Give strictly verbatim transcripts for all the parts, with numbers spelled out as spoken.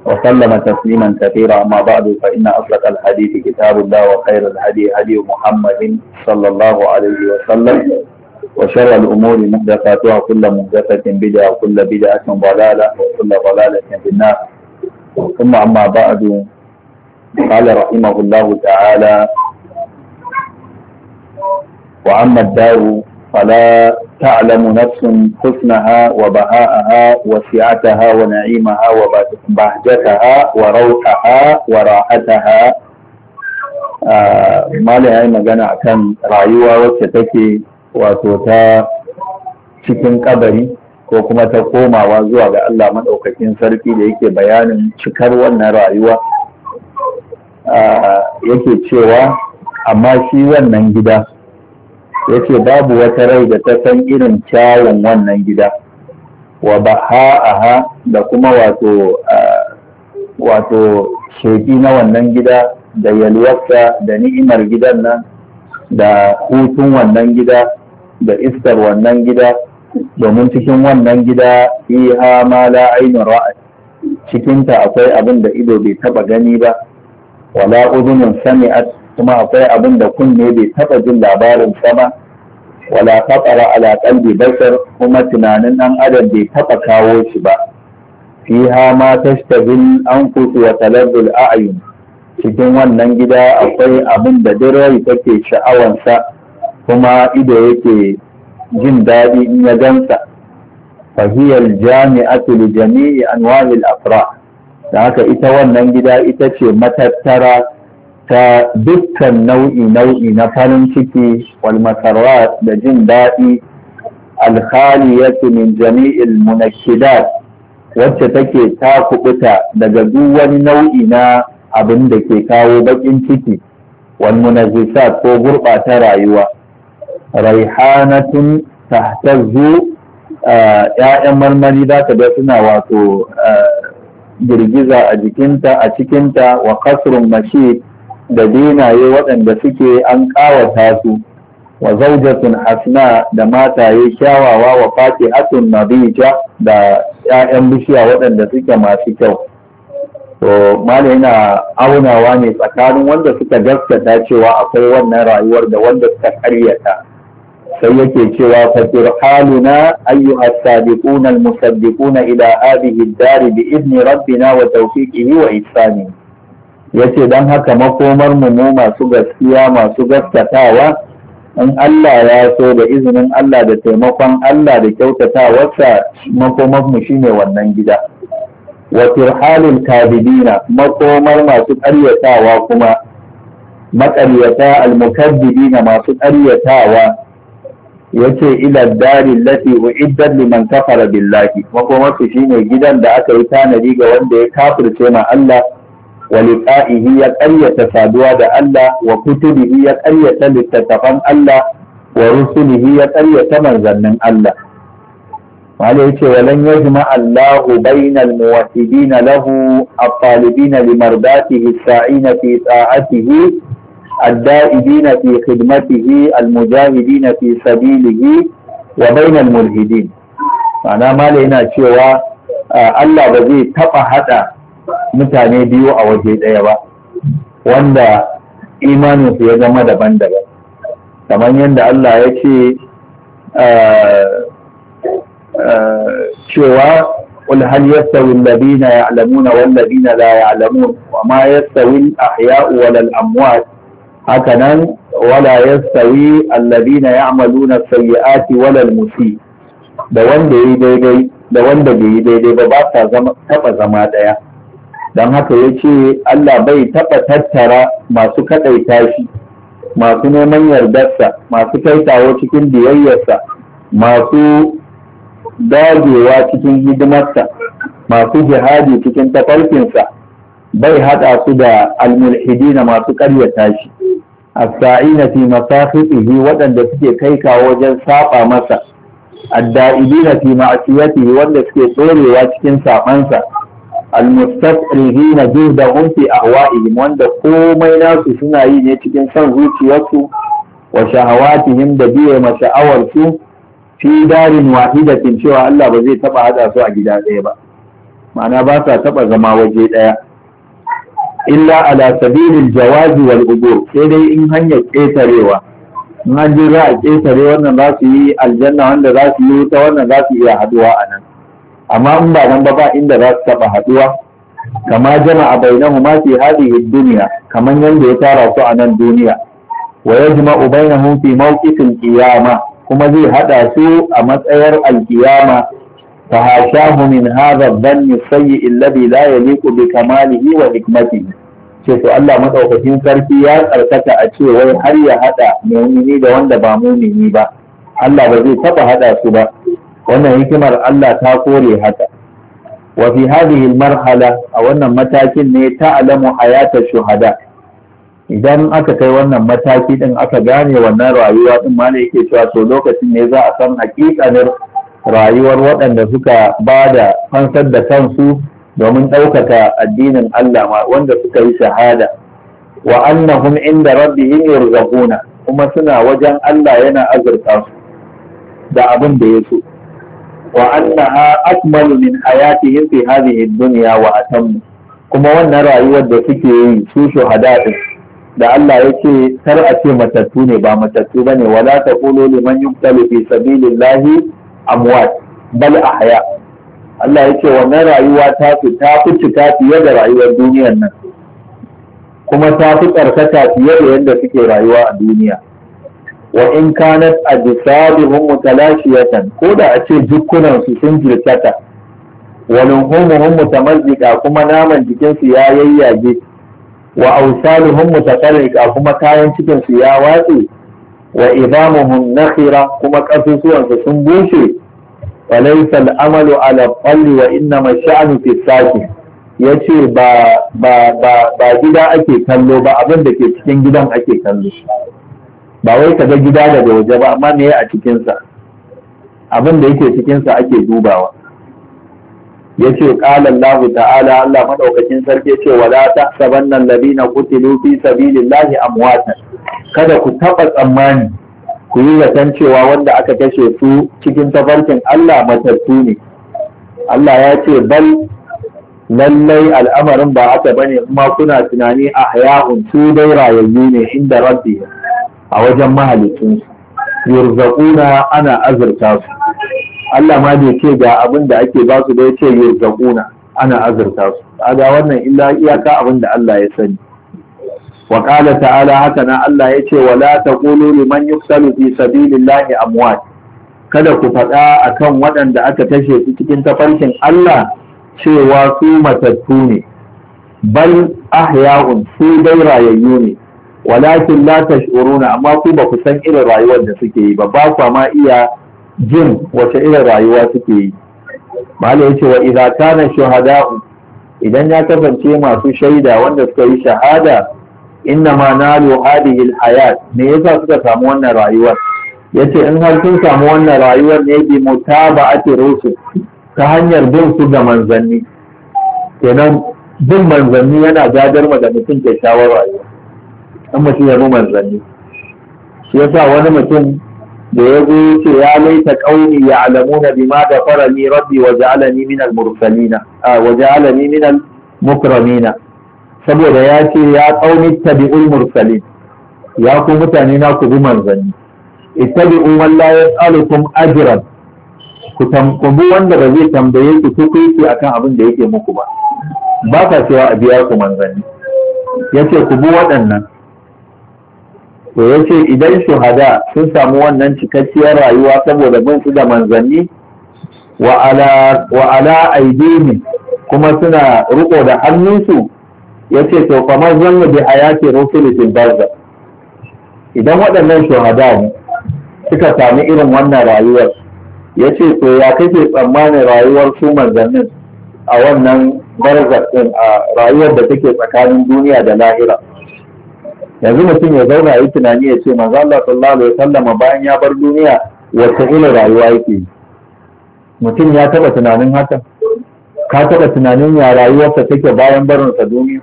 وسلم تسليما كثيرا. أما بعد فإن أصدق الحديث كتاب الله وخير الهدي هدي محمد صلى الله عليه وسلم وشر الأمور محدثاتها وكل محدثة بدعة وكل بدعة ضلالة وكل ضلالة في النار. ثم أما بعد قال رحمه الله تعالى: وأما الدار فلا تعلم نفس حسنها وبهاءها وسعتها ونعيمها وبهجتها وروحها وراحتها. ما لا yi magana akan rayuwa wacce take wato ta cikin kabari ko kuma ta komawa zuwa ga Allah madaukakin sarki da yake bayanin cikar wannan rayuwa. Yake cewa amma shi wannan gida yace babu wata rai da ta san irin kyawun wannan gida wa baha'aha da kuma wato wato sheki na wannan gida da yalwarsa da ni'imar gidan nan da hutun wannan gida da iskar wannan gida, domin cikin wannan gida fiha ma la ainun ra'at, cikinta akwai abin da ido bai taba gani ba, wala udhunun sami'at, kuma akwai abin da kunne bai taba jin labarin sa ba, wala khatara ala qalbi bashar, kuma tunanin dan adam bai taba kawo shi ba. Fiha ma tashtagil anfus wa talazzul a'yun, cikin wannan gida akwai abin da dirai take sha'awansa kuma ido yake jin daɗi in ya gansa. Fahiyar jami'atu li jami'i anwa'il afrah, da haka ita wannan gida ita ce matattara ta dukkan nau'i nau'i na farin ciki wal masarrat da jin daɗi, alkhaliyatu min jami'il munakkidat, wacce take ta kubuta daga duk wani nau'i na abin da ke kawo baƙin ciki, wal munazzisat ko gurɓata rayuwa. Raihanatun tahtazzu, ‘ya'yan marmari za ka ga suna wato girgiza a jikinta a cikinta, wa kasrun mashi da dinaye waɗanda suke an ƙawata su, wa zaujatun hasna da mataye kyawawa, wa fatihatun nabija da ‘ya'yan bishiya waɗanda suke masu kyau. To mala yana aunawa ne tsakanin wanda suka gaskata cewa akwai wannan rayuwar da wanda suka karyata. Sai yake cewa fa turhaluna ayyuha as-sabiquna al-musaddiquna ila hadhihi ad-dar bi idni rabbina wa tawfiqihi wa ihsanihi. Yace dan haka makomar mu mu masu gaskiya masu gaskatawa, in Allah ya so da izinin Allah da taimakon Allah da kyautatawarsa, makomar mu shine wannan gida. Wa turhalul kadibina, makomar masu ƙaryatawa kuma maƙaryata al-mukaddibina masu ƙaryatawa, yace ila dari lati uiddat liman kafara billahi, makomar su shine gidan da aka yi tanadi ga wanda ya kafirce ma Allah, wa liqa'ihi ya ƙaryata saduwa da Allah, wa kutubihi ya ƙaryata littattafan Allah, wa rusulihi ya ƙaryata manzannin Allah. Wale yace walan yajma Allahu bainal muwahhidina lahu at-talibina limardatihi as-sa'ina fi ta'atihi ad-da'ibina fi khidmatihi al-mujahidina fi sabilihi wa bainal mulhidin. Ma'ana mala yana cewa Allah ba zai taba hada mutane biyu a waje daya ba wanda imanin su ya zama daban-daban, kamar yadda Allah ya ce cewa قل هل يستوي الذين يعلمون والذين لا يعلمون وما يستوي الأحياء ولا الأموات هكذا ولا يستوي الذين يعملون السيئات ولا المسيء. da wanda yi daidai da wanda bai yi daidai ba ba sa taba zama daya. Don haka ya ce Allah bai taba tattara masu kaɗaita shi, masu neman yardarsa, masu kaitawa cikin biyayyarsa, masu dagewa cikin hidimarsa, masu jihadi cikin tafarkinsa, bai haɗa su da almulhidina masu ƙaryata shi, as-sa'ina fi masafihi waɗanda suke kai kawo wajen saba masa, ad-da'ibina fi ma'siyatihi wanda suke tsorewa cikin sabansa, al-mustaqrihina juhdahum fi ahwa'ihim wanda komai nasu suna yi ne cikin son zuciyarsu, wa shahawatihim da biye ma sha'awarsu, fi darin wahidatin cewa Allah ba zai taba hada su a gida ɗaya ba. ma'ana ba sa taɓa zama waje ɗaya illa ala sabilil jawazi wal ubur, sai dai in hanyar ƙetarewa, in an ji za a ƙetare wannan za su yi aljanna, wanda za su yi wuta wannan za su iya haɗuwa a nan, amma in ba nan ba ba inda za su taɓa haɗuwa. kama jama'a bainahuma fi hadhihi dunya, kaman yanda ya tara su a nan duniya, wa yajma'u bainahum fi mawqifil qiyamah, kuma zai hada su a matsayar alkiyama. fa hashahu min hadha adh-dhanni sayyi alladhi la yaliqu bi kamalihi wa hikmatihi, ce to Allah madaukakin sarki ya tsarkaka a ce wai har ya hada mu'mini da wanda ba mu'mini ba, Allah ba zai taba hada su ba, wannan hikimar Allah ta kore haka. wa fi hadhihi al-marhala, a wannan matakin ne ta'lamu hayata shuhada, idan aka kai wannan mataki din aka gane wannan rayuwa din ma ne yake cewa to lokacin ne za a san hakikanin rayuwar waɗanda suka ba da fansar da kansu domin ɗaukaka addinin Allah ma, wanda suka yi shahada. wa annahum inda rabbihim yurzaquna, kuma suna wajen Allah yana azurta su da abin da ya so. wa annaha akmalu min hayatihim fi hadhihi ad-dunya wa atammu, kuma wannan rayuwar da suke yi su shuhada din da Allah ya ce kar a ce matattu ne, ba matattu bane, wala taqulu liman yuqtalu fi sabilillahi amwat bal ahya. Allah ya ce wannan rayuwa ta fi ta fi cika fiye da rayuwar duniyar nan, kuma ta fi tsarkaka fiye da yadda suke rayuwa a duniya. wa in kanat ajsaduhum mutalashiyatan, ko da a ce jukkunan su sun jirkata, wa luhumuhum mutamazzika, kuma naman jikinsu ya yayyage, wa awsaluhum mutafarriqa, kuma kayan cikin su ya watse, wa idamuhum nakhira, kuma kasusuwan su sun bushe. wa laysa al-amalu ala qalli wa innama sha'nu fi saqi, yace ba ba ba ba gida ake kallo ba, abin da ke cikin gidan ake kallo, ba wai kaga gida daga waje ba, amma me a cikin sa, abin da yake cikin sa ake dubawa. yace qala Allah ta'ala, Allah madaukakin sarki yace wala tahsabanna alladhina qutilu fi sabilillahi amwatan, kada ku taba tsammani ku yi zaton cewa wanda aka kashe su cikin tafarkin Allah matattu ne. Allah ya ce bal, lallai al'amarin ba haka bane, kuma kuna tunani ahya'un, su dai rayayyu ne inda rabbi, a wajen mahalicin su, yurzaquna, ana azurta su. Allah ma bai ce ga abin da ake ba su da ya ce yurzaquna, ana azurta su, kaga wannan illa iyaka abin da Allah ya sani. wa qala ta'ala, haka na Allah ya ce wala taqulu liman yuqtalu fi sabilillahi amwat, kada ku faɗa akan waɗanda aka kashe su cikin tafarkin Allah cewa su matattu ne, bal ahya'un, su dai rayayyu ne, walakin la tash'uruna, amma ku ba ku san irin rayuwar da suke yi ba, ba ku ma iya jin wace irin rayuwa suke yi. Malai yace wa idza kana shuhada'u, idan ya kasance masu shaida wanda suka yi shahada, inna ma nalu hadhihi alhayat, me yasa suka samu wannan rayuwar? Yace in har sun samu wannan rayuwar ne bi mutaba'ati rusul, ta hanyar bin su da manzanni. Kenan bin manzanni yana gadar da mutum kyakkyawar rayuwa, in mutum ya bi manzanni. Shi yasa wani mutum da ya zo ce ya laita qaumi ya'lamuna bima ghafara li rabbi wa ja'alani min al-mursalina wa ja'alani min al-mukramina, saboda ya ce ya qaumi tabi'ul mursalin, ya ku mutane na ku bi manzanni, ittabi'u man la yas'alukum ajran, ku bi wanda ba zai tambaye ku tukuiti akan abin da yake muku ba, ba ka cewa a biya ku manzanni, yace ku bi waɗannan. To ya ce idan shuhada sun samu wannan cikakkiyar rayuwa saboda bin su da manzanni, wa ala aidini, kuma suna riko da hannunsu, ya ce to kamar zanna bi hayati rusulitin barza, idan waɗannan shuhada ne suka sami irin wannan rayuwar, ya ce to ya kake tsammanin rayuwar su manzannin a wannan barzak din, a rayuwar da take tsakanin duniya da lahira. Yanzu mutum ya zauna yi tunani ya ce manzo Allah sallallahu alaihi wasallam bayan ya bar duniya wata irin rayuwa yake? Mutum ya taba tunanin haka? Ka taba tunanin ya rayuwarsa take bayan barinsa duniya?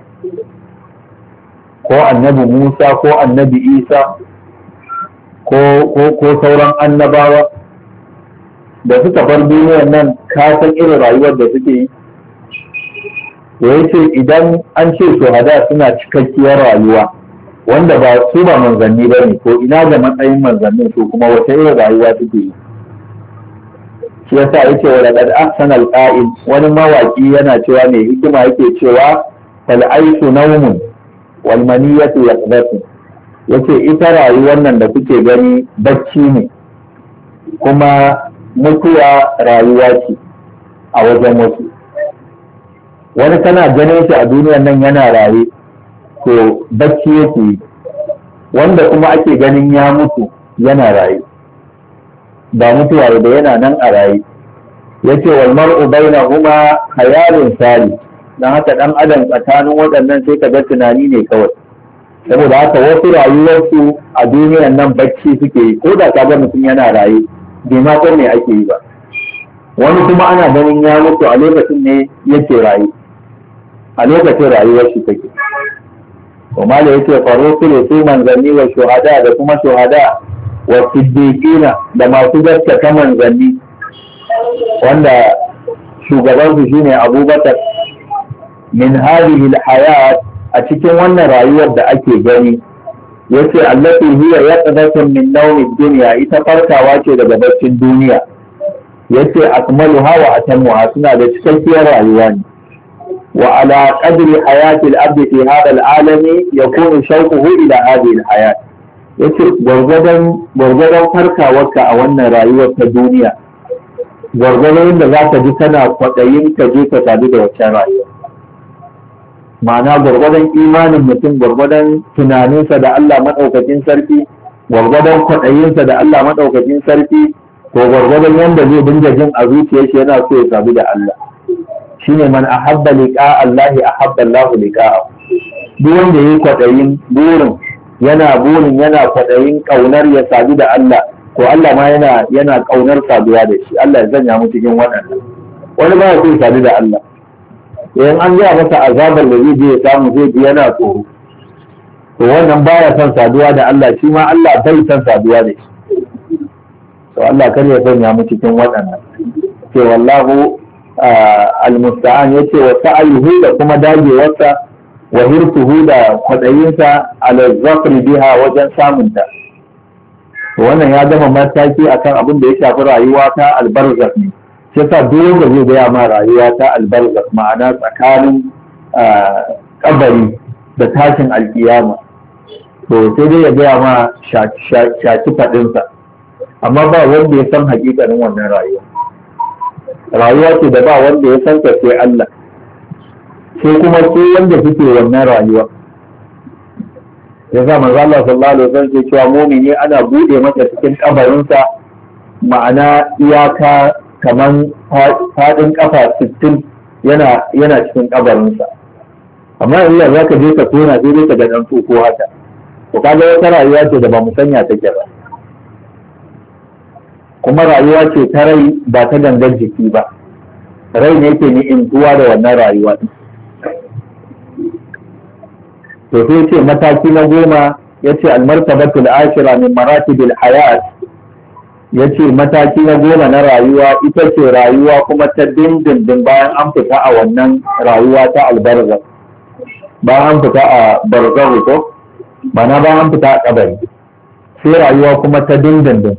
Ko annabi Musa ko annabi Isa ko ko ko sauran annabawa da suka bar duniyar nan, ka san irin rayuwar da suke yi? to yace idan an ce shuhada suna cikakkiyar rayuwa wanda ba su ba manzanni ba ne, to ina ga matsayin manzannin su kuma wata irin rayuwa suke yi. Shi yasa yake wa laqad ahsana al-qa'il, wani mawaki yana cewa mai hikima yake cewa fal aishu nawmun wal maniyatu yaqdatu, yace ita rayuwar nan da kuke gani bacci ne kuma mutuwa rayuwa ce a wajen wasu. Wani kana ganin shi a duniyar nan yana raye to bacci yake yi, wanda kuma ake ganin ya mutu yana raye ba mutuwa da yana nan a raye. Yace wal mar'u bainahuma khayalun sari, dan haka dan adam tsakanin waɗannan sai ka ga tunani ne kawai. Saboda haka wasu rayuwarsu a duniyar nan bacci suke yi, ko da ka ga mutum yana raye bai ma san me ake yi ba. Wani kuma ana ganin ya mutu a lokacin ne yake raye, a lokacin rayuwar shi take. kuma da yake faro su su manzanni wa shuhada da kuma shuhada wa siddiqina da masu gaskata manzanni, wanda shugaban su shine Abubakar. Min hadhihi alhayat, a cikin wannan rayuwar da ake gani, yace allati hiya yaqdatun min nawmi dunya, ita farkawa ce daga baccin duniya. Yace akmaluha wa atammuha, suna da cikakkiyar rayuwa ne. وعلى قدر حياة الأبد في هذا العالم يكون شوقه إلى هذه الحياة. yace gwargwadon farkawarka a wannan rayuwar ta duniya, gwargwadon da za ka ji kana kwaɗayin ka je ka sadu da waccan rayuwa. Ma'ana gwargwadon imanin mutum, gwargwadon tunaninsa da Allah maɗaukakin sarki, gwargwadon kwaɗayinsa da Allah maɗaukakin sarki, to gwargwadon yanda zai dinga jin a zuciyar shi yana so ya sadu da Allah. Shine man ahabba liqa Allah ahabba Allah liqa'ahu. Duk wanda yayi kwadayin burin yana burin yana kwadayin kaunar ya sadu da Allah, ko Allah ma yana yana kaunar saduwa da shi. Allah ya zanya mu cikin waɗannan. Wani ba ya so sadu da Allah, idan an ga masa azabar da zai je ya samu zai ji yana tsoro, to wannan baya son saduwa da Allah, shi ma Allah bai son saduwa da shi. To Allah kar ya sanya mu cikin waɗannan. Ce wallahu al-musta'an. yace wa sa'ayuhu da kuma dagewarsa, wa hirtuhu da kwadayinsa ala zafri biha, wajen samunta. Wannan ya gama mataki akan abin da ya shafi rayuwa ta albarzakh ne. Sai sa duk da zai gaya ma rayuwa ta albarzakh, ma'ana tsakanin kabari da tashin alkiyama, to sai dai ya gaya ma shaki faɗinsa, amma ba wanda ya san hakikanin wannan rayuwa. Rayuwa ce da ba wanda ya san sai Allah, sai kuma su wanda suke wannan rayuwa. Ya sa manzo Allah sallallahu alaihi wasallam ke cewa mu'mini ana bude masa cikin kabarinsa, ma'ana iyaka kaman fadin kafa sittin yana yana cikin kabarinsa. Amma in za ka je ka tona sai dai ka ga dan ko haka. To kaga wata rayuwa ce da ba mu sanya take ba. Kuma rayuwa ce ta rai ba ta gangar jiki ba, rai ne ke ni'imtuwa da wannan rayuwa. To sai ce mataki na goma, ya ce almartabatul ashira min maratibil hayat, ya ce mataki na goma na rayuwa ita ce rayuwa kuma ta dindindin bayan an fita a wannan rayuwa ta albarzakh, bayan an fita a barzakh ko ba na bayan an fita a kabari, sai rayuwa kuma ta dindindin.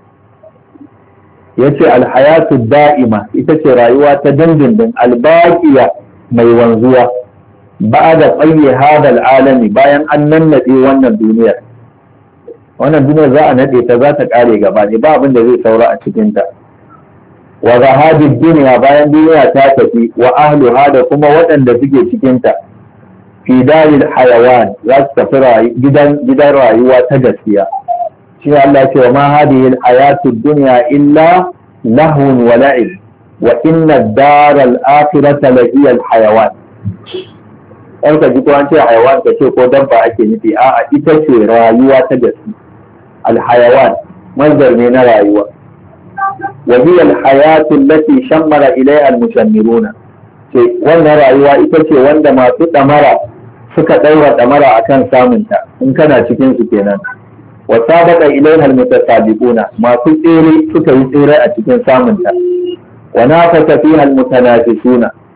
Ya ce alhayatu da'ima, ita ce rayuwa ta dindindin, albaqiya mai wanzuwa, ba da tsaye hadal alami, bayan an nannaɗe wannan duniyar. Wannan duniyar za a naɗe ta, za ta ƙare gaba ne, ba abin da zai saura a cikinta. Wa zahabid duniya, bayan duniya ta tafi, wa ahluha da kuma waɗanda suke cikinta, fi daril hayawan, za su tafi gidan gidan rayuwa ta gaskiya. Shi Allah ce wa ma hadhihi al-hayatu ad-dunya illa lahun wa la'ib wa inna ad-dar al-akhirata la hiya al-hayawan. An ka ji ko an ce hayawan ka ce ko dabba ake nufi, a'a ita ce rayuwa ta gaske. Al-hayawan manzar ne na rayuwa. Wa hiya al-hayatu allati shammara ilayha al-mushammiruna. Ce wannan rayuwa ita ce wanda masu damara suka daura damara akan samunta, in kana cikin su kenan. Wa sabaqa ilayha al-mutasabiquna, masu tsere suka yi tsere a cikin samunta. Wa nafasa fiha al-mutanafisuna,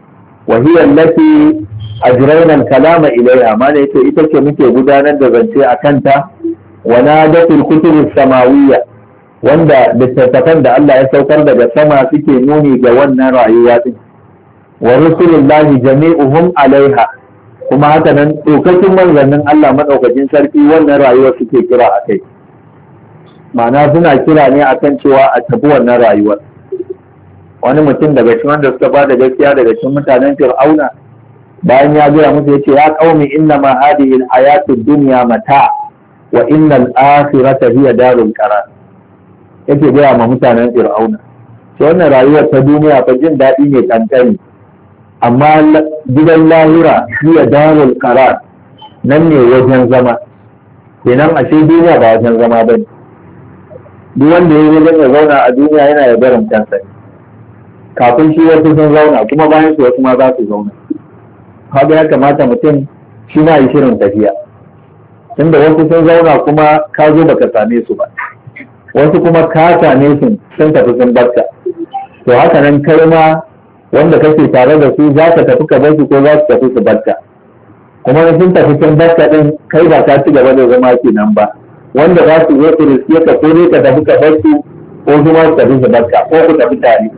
wa hiya allati ajrayna al-kalama ilayha, ma ne yace ita ce muke gudanar da zance a kanta. wa nadatul kutub samawiyya, wanda littattafan da Allah ya saukar daga sama suke nuni ga wannan rayuwa din. wa rusulullahi jami'uhum alaiha, kuma haka nan dokokin manzannin Allah madaukakin sarki wannan rayuwar suke kira a kai, ma'ana suna kira ne akan cewa a tafi wannan rayuwar. wani mutum daga cikin wanda suka ba da gaskiya daga cikin mutanen Fir'auna, bayan ya gaya musu yace ya qaumi inna ma hadhihi al-hayatu ad-dunya mata' wa innal akhirata hiya darul qarar. yake gaya ma mutanen Fir'auna to wannan rayuwar ta duniya fa jin daɗi ne kankani, amma gidan lahira hiya darul qarar, nan ne wajen zama. kenan ashe duniya ba wajen zama bane. duk wanda ya zo ya zauna a duniya yana ya barin kansa ne, kafin shi wasu sun zauna, kuma bayan su wasu ma za su zauna. haka ya kamata mutum shi na yi shirin tafiya, tunda wasu sun zauna kuma ka zo baka same su ba, wasu kuma ka same su sun tafi sun barka. to haka nan kai ma wanda kake tare da su za ka tafi ka bar su ko za su tafi su barka, kuma sun tafi sun barka din kai ba ka ci gaba da zama kenan ba, wanda za su zo su riske ka ko ne ka tafi ka bar su ko kuma su tafi su barka ko ku tafi tare.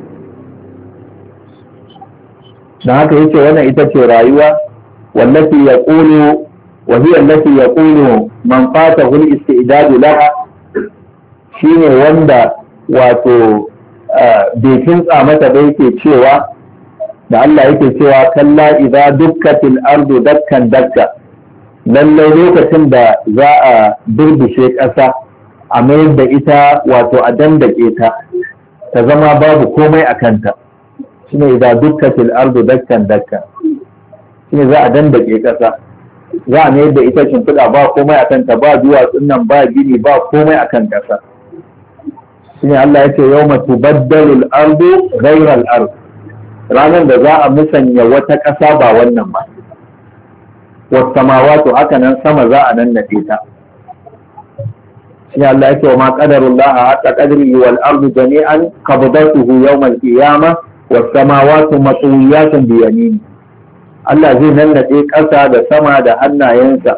da haka yace wannan ita ce rayuwa wallati yaqulu wa hiya allati yaqulu man fatahu al-istidad laha, shine wanda wato bai kintsa mata da yake cewa da Allah yake cewa kalla idza dukkatil ardu dakkan dakka, lallai lokacin da za a birbishe ƙasa a mayar da ita wato a dandake ta ta zama babu komai a kanta, shine idza dukkatil ardu dakkan dakka, shine za a dandake ƙasa, za a mayar da ita shimfiɗa ba komai a kanta, ba duwatsun nan, ba gini, ba komai a kan ƙasa. shine Allah ya ce yawma tubaddalu al-ardu ghayra al-ard, ranar da za a musanya wata ƙasa ba wannan ba. was samawati, haka nan sama za a nannade ta. shine Allah ya ce wa ma qadarullah hatta qadrihi wal ardu jami'an qabdatuhu yawm al-qiyamah was samawati matwiyatun bi yamini. Allah zai nannade ƙasa da sama da hannayensa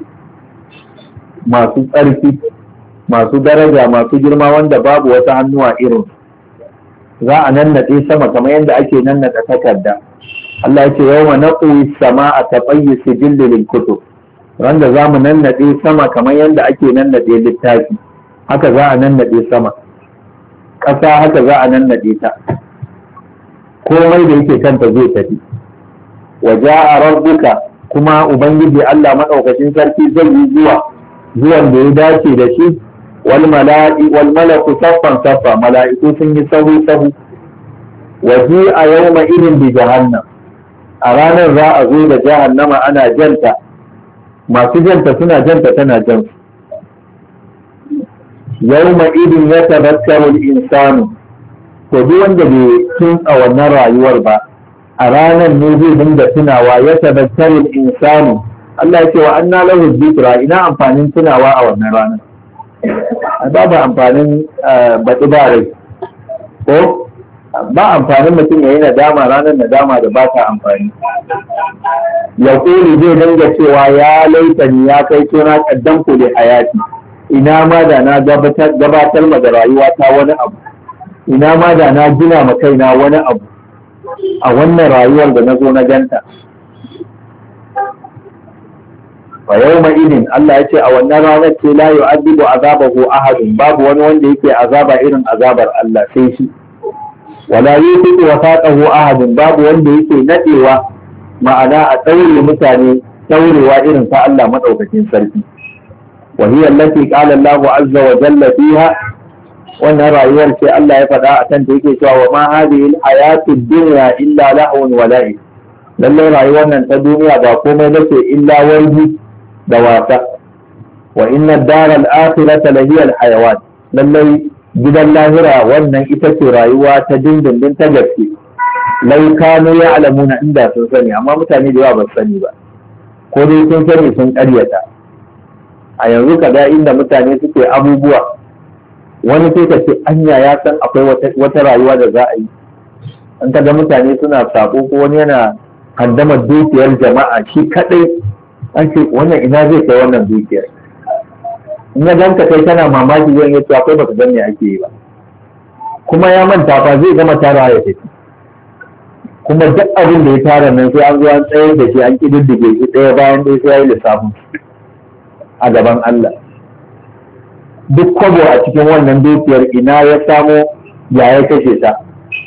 masu tsarki, masu daraja, masu girma, wanda babu wata hannuwa irin. za a nannaɗe sama kamar yadda ake nannaɗa takarda. Allah ya ce yawma naqwi sama'a taqayyi sijil lil kutub, wanda za mu nannaɗe sama kamar yadda ake nannaɗe littafi, haka za a nannaɗe sama. ƙasa haka za a nannaɗe ta, komai da yake kanta zai tafi. wa ja'a rabbuka, kuma ubangiji Allah madaukakin sarki zai yi zuwa zuwan da ya dace da shi. wal mala'i wal malaku saffan saffa, mala'iku sun yi sahu sahu. wa a yawma idin bi jahannam, a ranar za a zo da jahannama ana janta, masu janta suna janta tana jan su. yawma idin yatadhakkaru al-insanu, to duk wanda bai tunsa wannan rayuwar ba, a ranar ne zai dinga tunawa. yatadhakkaru al-insanu, Allah ya ce wa anna lahu dhikra, ina amfanin tunawa a wannan ranar? babu amfanin baɗi ba rai, ko ba amfanin mutum ya yi nadama ranar nadama da ba ta amfani. ya kuli zai dinga cewa ya laitani, ya kai tona kaddan kuli hayati, ina ma da na gabatar ma da rayuwa ta wani abu, ina ma da na gina ma kaina wani abu a wannan rayuwar da na zo na ganta. fa yawma idin, Allah ya ce a wannan ranar ce la yu'adhibu azabahu ahadun, babu wani wanda yake azaba irin azabar Allah sai shi. wala yusiku wasaqahu ahadun, babu wanda yake nadewa, ma'ana a tsaure mutane tsaurewa irin ta Allah madaukakin sarki. wa hiya allati qala Allah azza wa jalla fiha, wannan rayuwar ce Allah ya faɗa a kan ta yake cewa wa ma hadhihi al-hayatu ad-dunya illa lahwun wa la'ib, lallai rayuwar nan ta duniya ba komai bace illa wargi da wasa. wa inna ad-dara al-akhirata la hiya al-hayawan, lallai gidan lahira wannan ita ce rayuwa ta dindindin ta gaske. lau kanu ya'lamuna, inda sun sani, amma mutane da yawa ba su sani ba, ko dai sun sani sun ƙaryata. a yanzu ka ga inda mutane suke abubuwa, wani sai ka ce anya ya san akwai wata rayuwa da za a yi. an ka ga mutane suna sako, ko wani yana handamar dukiyar jama'a shi kadai, an ce wannan ina zai kai wannan dukiyar. in ya ganka kai kana mamaki zai yi cewa kai baka san me ake yi ba, kuma ya manta fa zai gama tara ya tafi, kuma duk abin da ya tara nan sai an zo an tsayar da shi an kididdige shi ɗaya bayan ɗaya sai ya yi lissafin a gaban Allah. Duk kwabo a cikin wannan dukiyar ina ya samo, ya ya kashe ta,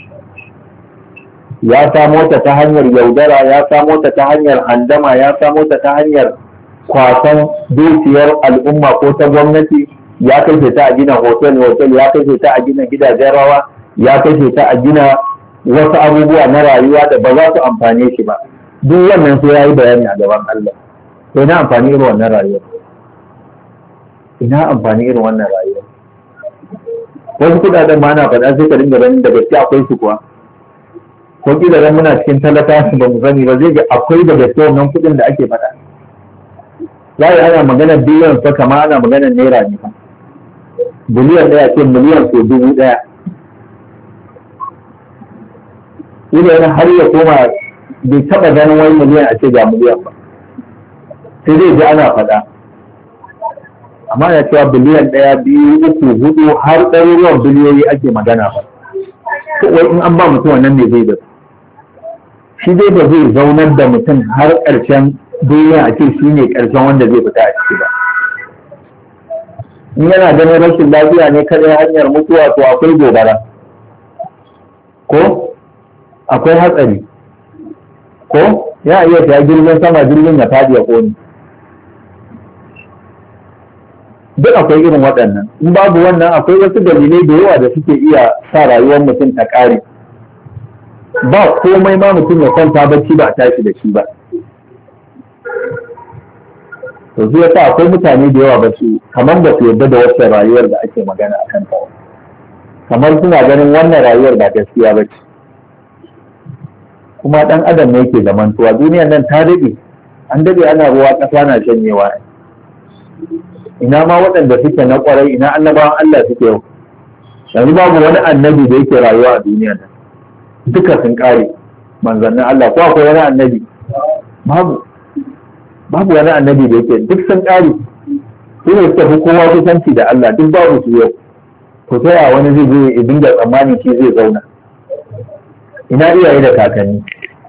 ya samo ta ta hanyar yaudara, ya samo ta ta hanyar handama, ya samo ta ta hanyar kwasan dukiyar al'umma ko ta gwamnati, ya kashe ta a gina hotel hotel, ya kashe ta a gina gidajen rawa, ya kashe ta a gina wasu abubuwa na rayuwa da ba za su amfane shi ba. Duk wannan sai ya yi bayani a gaban Allah. To ina amfani irin wannan rayuwa, ina amfani irin wannan rayuwa. Wasu kudaden ma ana faɗa sai ka dinga ganin da gaske akwai su kuwa, ko kila dan muna cikin talata ba mu sani ba, zai ga akwai da gaske wannan kuɗin da ake faɗa. Za a yi ana maganar biliyan fa kama ana maganar naira ne fa, biliyan ɗaya ce miliyan ko dubu ɗaya. Ina yana har ya koma bai taɓa ganin wani miliyan a ce ga miliyan ba, sai zai ji ana faɗa. Amma ya cewa biliyan ɗaya biyu uku hudu har ɗaruruwan biliyoyi ake magana ba. Wai in an ba mutum wannan ne zai da shi dai ba zai zaunar da mutum har ƙarshen duniya a ce shi ne ƙarshen wanda zai fita a ciki ba. In yana ganin rashin lafiya ne kaɗai hanyar mutuwa, to akwai gobara, ko akwai hatsari, ko ya iya ta jirgin sama jirgin ya faɗi ya ƙone. Duk akwai irin waɗannan. In babu wannan akwai wasu dalilai da yawa da suke iya sa rayuwar mutum ta ƙare. Ba komai ma mutum ya kwanta bacci ba a tashi da shi ba. To zai sa akwai mutane da yawa ba su kamar ba su yarda da wacce rayuwar da ake magana a kanta, kamar suna ganin wannan rayuwar ba gaskiya ba ce. Kuma ɗan adam ne yake zamantuwa, duniyar nan ta daɗe, an daɗe ana ruwa ƙasa na shanyewa. Ina ma waɗanda suke na ƙwarai, ina annabawan Allah suke yau. Yanzu babu wani annabi da yake rayuwa a duniyar nan, duka sun ƙare manzannin Allah, ko akwai wani annabi? Babu. Babu wani annabi da yake, duk sun ƙare. Su ne suka fi kowa kusanci da Allah, duk babu su yau. To ta yaya wani zai je ya dinga tsammanin shi zai zauna? Ina iyaye da kakanni?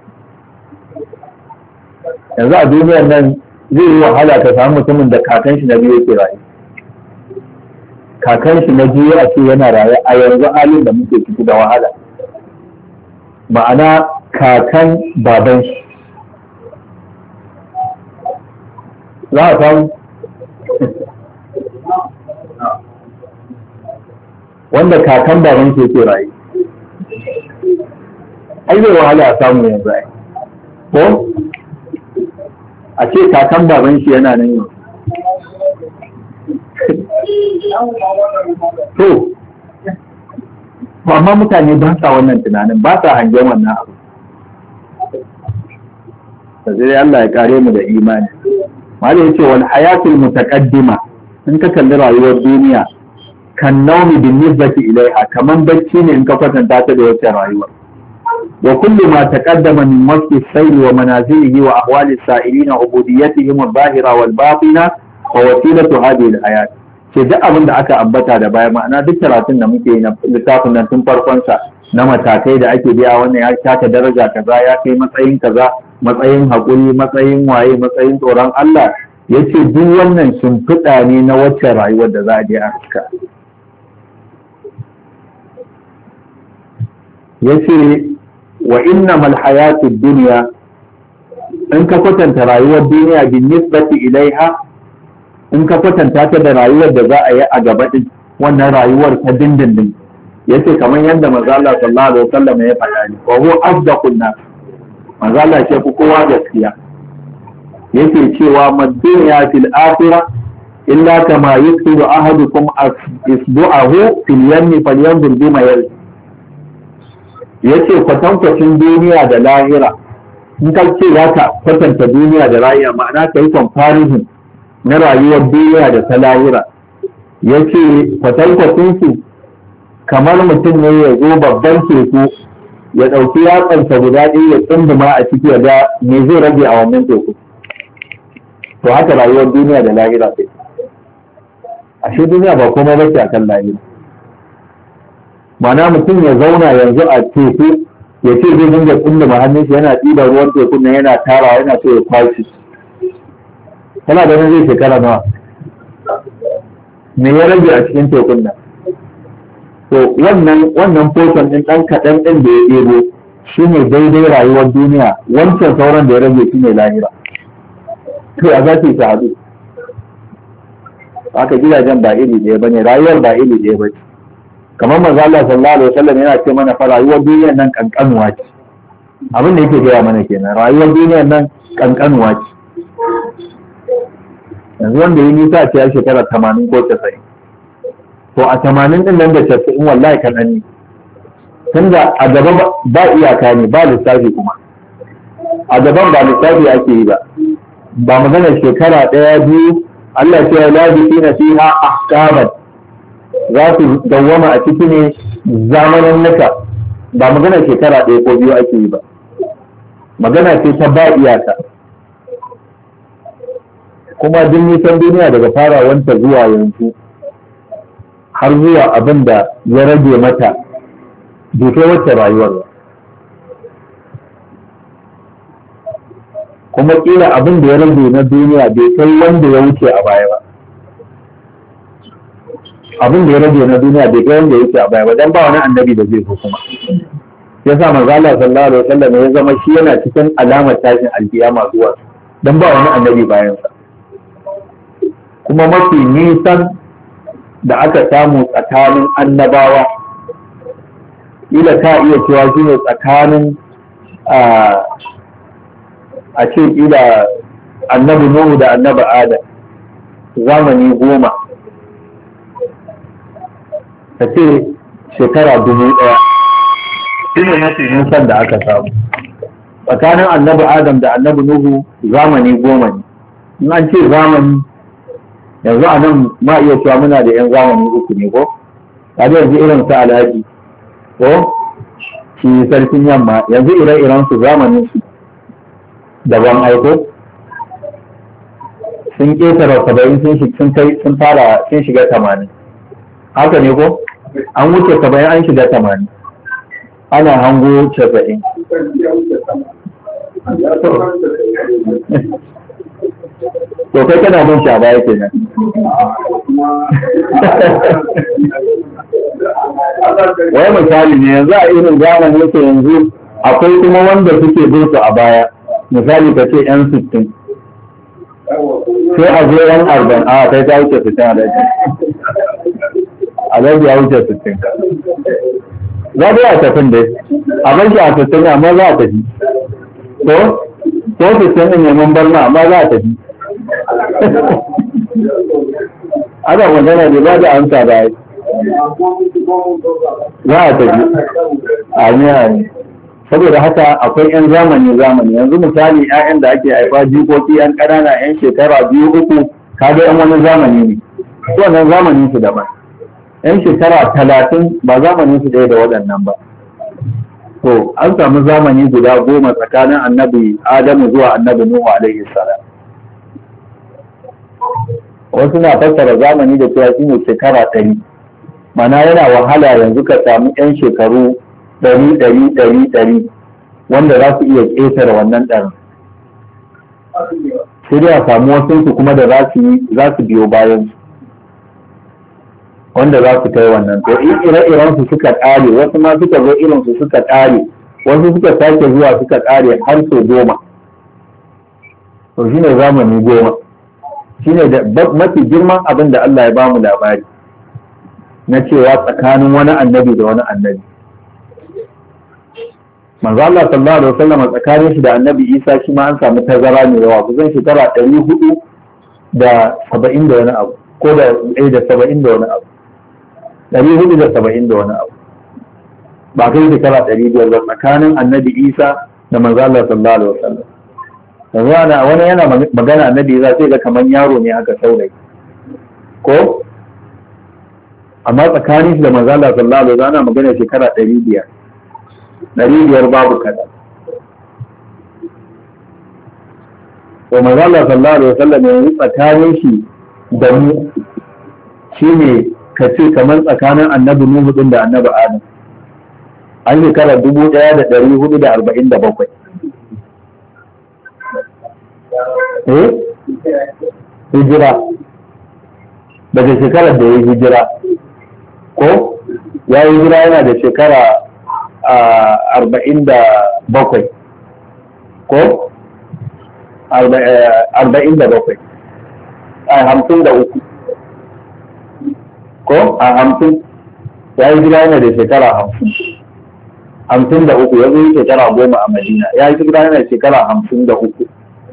Yanzu a duniyar nan zai yi wahala ka samu mutumin da kakan shi na biyu yake raye. Kakan shi na biyu a ce yana raye a yanzu halin da muke ciki da wahala. Ma'ana kakan baban shi. Za a samu wanda kakan baban shi yake raye. Ai zai wahala a samu yanzu ai. Ko? A ce kakan baban shi yana nan yau. To, amma mutane ba sa wannan tunanin, ba sa hangen wannan abu. Sai Allah ya kare mu da imani. Malai yace wal hayatul mutaqaddima, in ka kalli rayuwar duniya, kan naumi bin nisbati ilaiha, kaman bacci ne in ka kwatanta ta da wata rayuwa. وكل ما تقدم من وصف السير ومنازله وأحوال السائرين وعبوديتهم الظاهرة والباطنة ووسيلة هذه الحياة. ce duk abin da aka ambata da baya, ma'ana duk karatun da muke na littafin nan tun farkonsa na matakai da ake biya, wannan ya taka daraja kaza, ya kai matsayin kaza, matsayin haƙuri, matsayin waye, matsayin tsoron Allah, ya ce duk wannan shimfiɗa ne na wacce rayuwar da za a je a haska. Ya ce wa innamal hayatud dunya, in ka kwatanta rayuwar duniya bin nisbati ilaiha, in ka kwatanta ta da rayuwar da za a yi a gaba din, wannan rayuwar ta dindindin, yace kamar yadda manzo Allah sallallahu alaihi wasallam ya faɗa ne, wa huwa asdaqun nas, manzo Allah ce ku kowa gaskiya, yake cewa mad-dunya fil akhirah illa kama yaqulu ahadukum isbu'ahu fil yammi falyanzur bima yalzi. Ya ce kwatankwacin duniya da lahira, in ka ce za ka kwatanta duniya da lahira, ma'ana ka yi comparison na rayuwar duniya da ta lahira. Ya ce kwatankwacin su kamar mutum ne ya zo babban teku ya ɗauki yatsansa guda ɗaya ya tsunduma a ciki ya ga me zai rage a wannan teku. To haka rayuwar duniya da lahira sai. Ashe duniya ba komai ba ce a kan lahira. Ma'ana mutum ya zauna yanzu a teku ya ce zai dinga tsunduma hannun shi yana ɗiba ruwan tekun nan yana tarawa yana so ya kwashi. Kana ganin zai shekara nawa? Me ya rage a cikin tekun nan? To wannan wannan portion ɗin ɗan kaɗan ɗin da ya ɗebo shi ne daidai rayuwar duniya, wancan sauran da ya rage shi ne lahira. To a za su haɗu. Haka gidajen ba iri ɗaya ba ne, rayuwar ba iri ɗaya ba ce. Kamar manzo Allah sallallahu alaihi wasallam yana ce mana fa rayuwar duniyar nan kankanuwa ce. Abin da yake gaya mana kenan, rayuwar duniyar nan kankanuwa ce. Yanzu wanda ya nisa ce ya shekara tamanin ko casa'in. To a tamanin din nan da casa'in wallahi kaɗan ne. Tunda a gaba ba iyaka ne, ba lissafi kuma. A gaban ba lissafi ake yi ba. Ba maganar shekara ɗaya biyu Allah ce ya labi na fiha ahkaman. Za su dawwama a ciki ne zamanin naka. Ba maganar shekara ɗaya ko biyu ake yi ba. Magana ce ta ba iyaka. Kuma duk nisan duniya daga farawanta zuwa yanzu har zuwa abin da ya rage mata bai kai wacce rayuwar ba. Kuma kila abin da ya rage na duniya bai kai wanda ya wuce a baya ba. Abin da ya rage na duniya bai kai wanda ya wuce a baya ba, dan ba wani annabi da zai zo kuma. Yasa manzo Allah sallallahu alaihi wasallam ya zama shi yana cikin alamar tashin alkiyama zuwa, dan ba wani annabi bayan sa. Kuma mafi nisan da aka samu tsakanin annabawa ila ta iya cewa shi ne tsakanin a ce ila annabi Nuhu da annabi Adam zamani goma, ta ce shekara dubu ɗaya shi ne mafi nisan da aka samu. Tsakanin annabi Adam da annabi Nuhu zamani goma ne. In an ce zamani yanzu a nan ma iya cewa muna da 'yan zamani uku ne ko? Kaga yanzu irin su alhaji ko shi sarkin yamma, yanzu ire-iren su zamanin su daban aiko sun ƙetare saba'in sun kai sun fara sun shiga tamanin, haka ne ko? An wuce saba'in an shiga tamanin, ana hango casa'in. To kai kana bin shi a baya kenan. Wai misali ne yanzu a irin zamanin su yanzu akwai kuma wanda suke bin su a baya, misali ka ce yan sittin sai a zo yan arba'in, a kai ta wuce sittin a daji a daji ya wuce sittin. Za dai a tafin dai a bar shi a sittin amma za a tafi ko ko sittin ɗin neman barna amma za a tafi. Ana magana ne ba da amsa da yi za a tafi a ne. Saboda haka akwai 'yan zamani zamani yanzu misali 'ya'yan da ake haifa jikoki 'yan ƙanana 'yan shekara biyu uku kaga 'yan wani zamani ne, su wannan zamanin su daban. 'Yan shekara talatin ba zamanin su ɗaya da waɗannan ba. To an samu zamani guda goma tsakanin annabi Adamu zuwa annabi Nuhu alaihi salam. Wasu na fassara zamani da cewa shi ne shekara ɗari, mana yana wahala yanzu ka samu 'yan shekaru ɗari ɗari ɗari ɗari wanda za su iya ƙetare wannan ɗarin. Sai dai a samu wasu su kuma da za su biyo bayan su wanda za su kai wannan. To in ire-iren su suka ƙare, wasu ma suka zo irin su suka ƙare, wasu suka sake zuwa suka ƙare har sau goma. To shi ne zamani goma. Shi ne mafi girman abin da Allah ya bamu labari na cewa tsakanin wani annabi da wani annabi. Manzo Allah sallallahu alaihi wasallam tsakanin shi da annabi Isa shi ma an samu tazara mai yawa, kusan shekara ɗari hudu da saba'in da wani abu ko da ɗaya da saba'in da wani abu ɗari hudu da saba'in da wani abu ba kai shekara ɗari biyar ba tsakanin annabi Isa da manzo Allah sallallahu alaihi wasallam. Yanzu ana wani yana magana annabi Isa sai ga kamar yaro ne haka saurayi ko, amma tsakanin shi da manzo Allah sallallahu alaihi wasallam ana magana shekara ɗari biyar. ɗari biyar babu kaɗan. to manzo Allah sallallahu alaihi wasallam yanzu tsakanin shi da mu shine ka ce kamar tsakanin annabi Nuhu din da annabi Adam an shekara dubu ɗaya da ɗari hudu da arba'in da bakwai. Eh? Hijira daga shekarar da ya yi hijira ko ya yi hijira yana da shekara arba'in da bakwai ko arba'in da bakwai a hamsin da uku ko a hamsin ya yi hijira yana da shekara hamsin hamsin da uku ya zo yi shekara goma a Madina ya yi hijira yana da shekara hamsin da uku.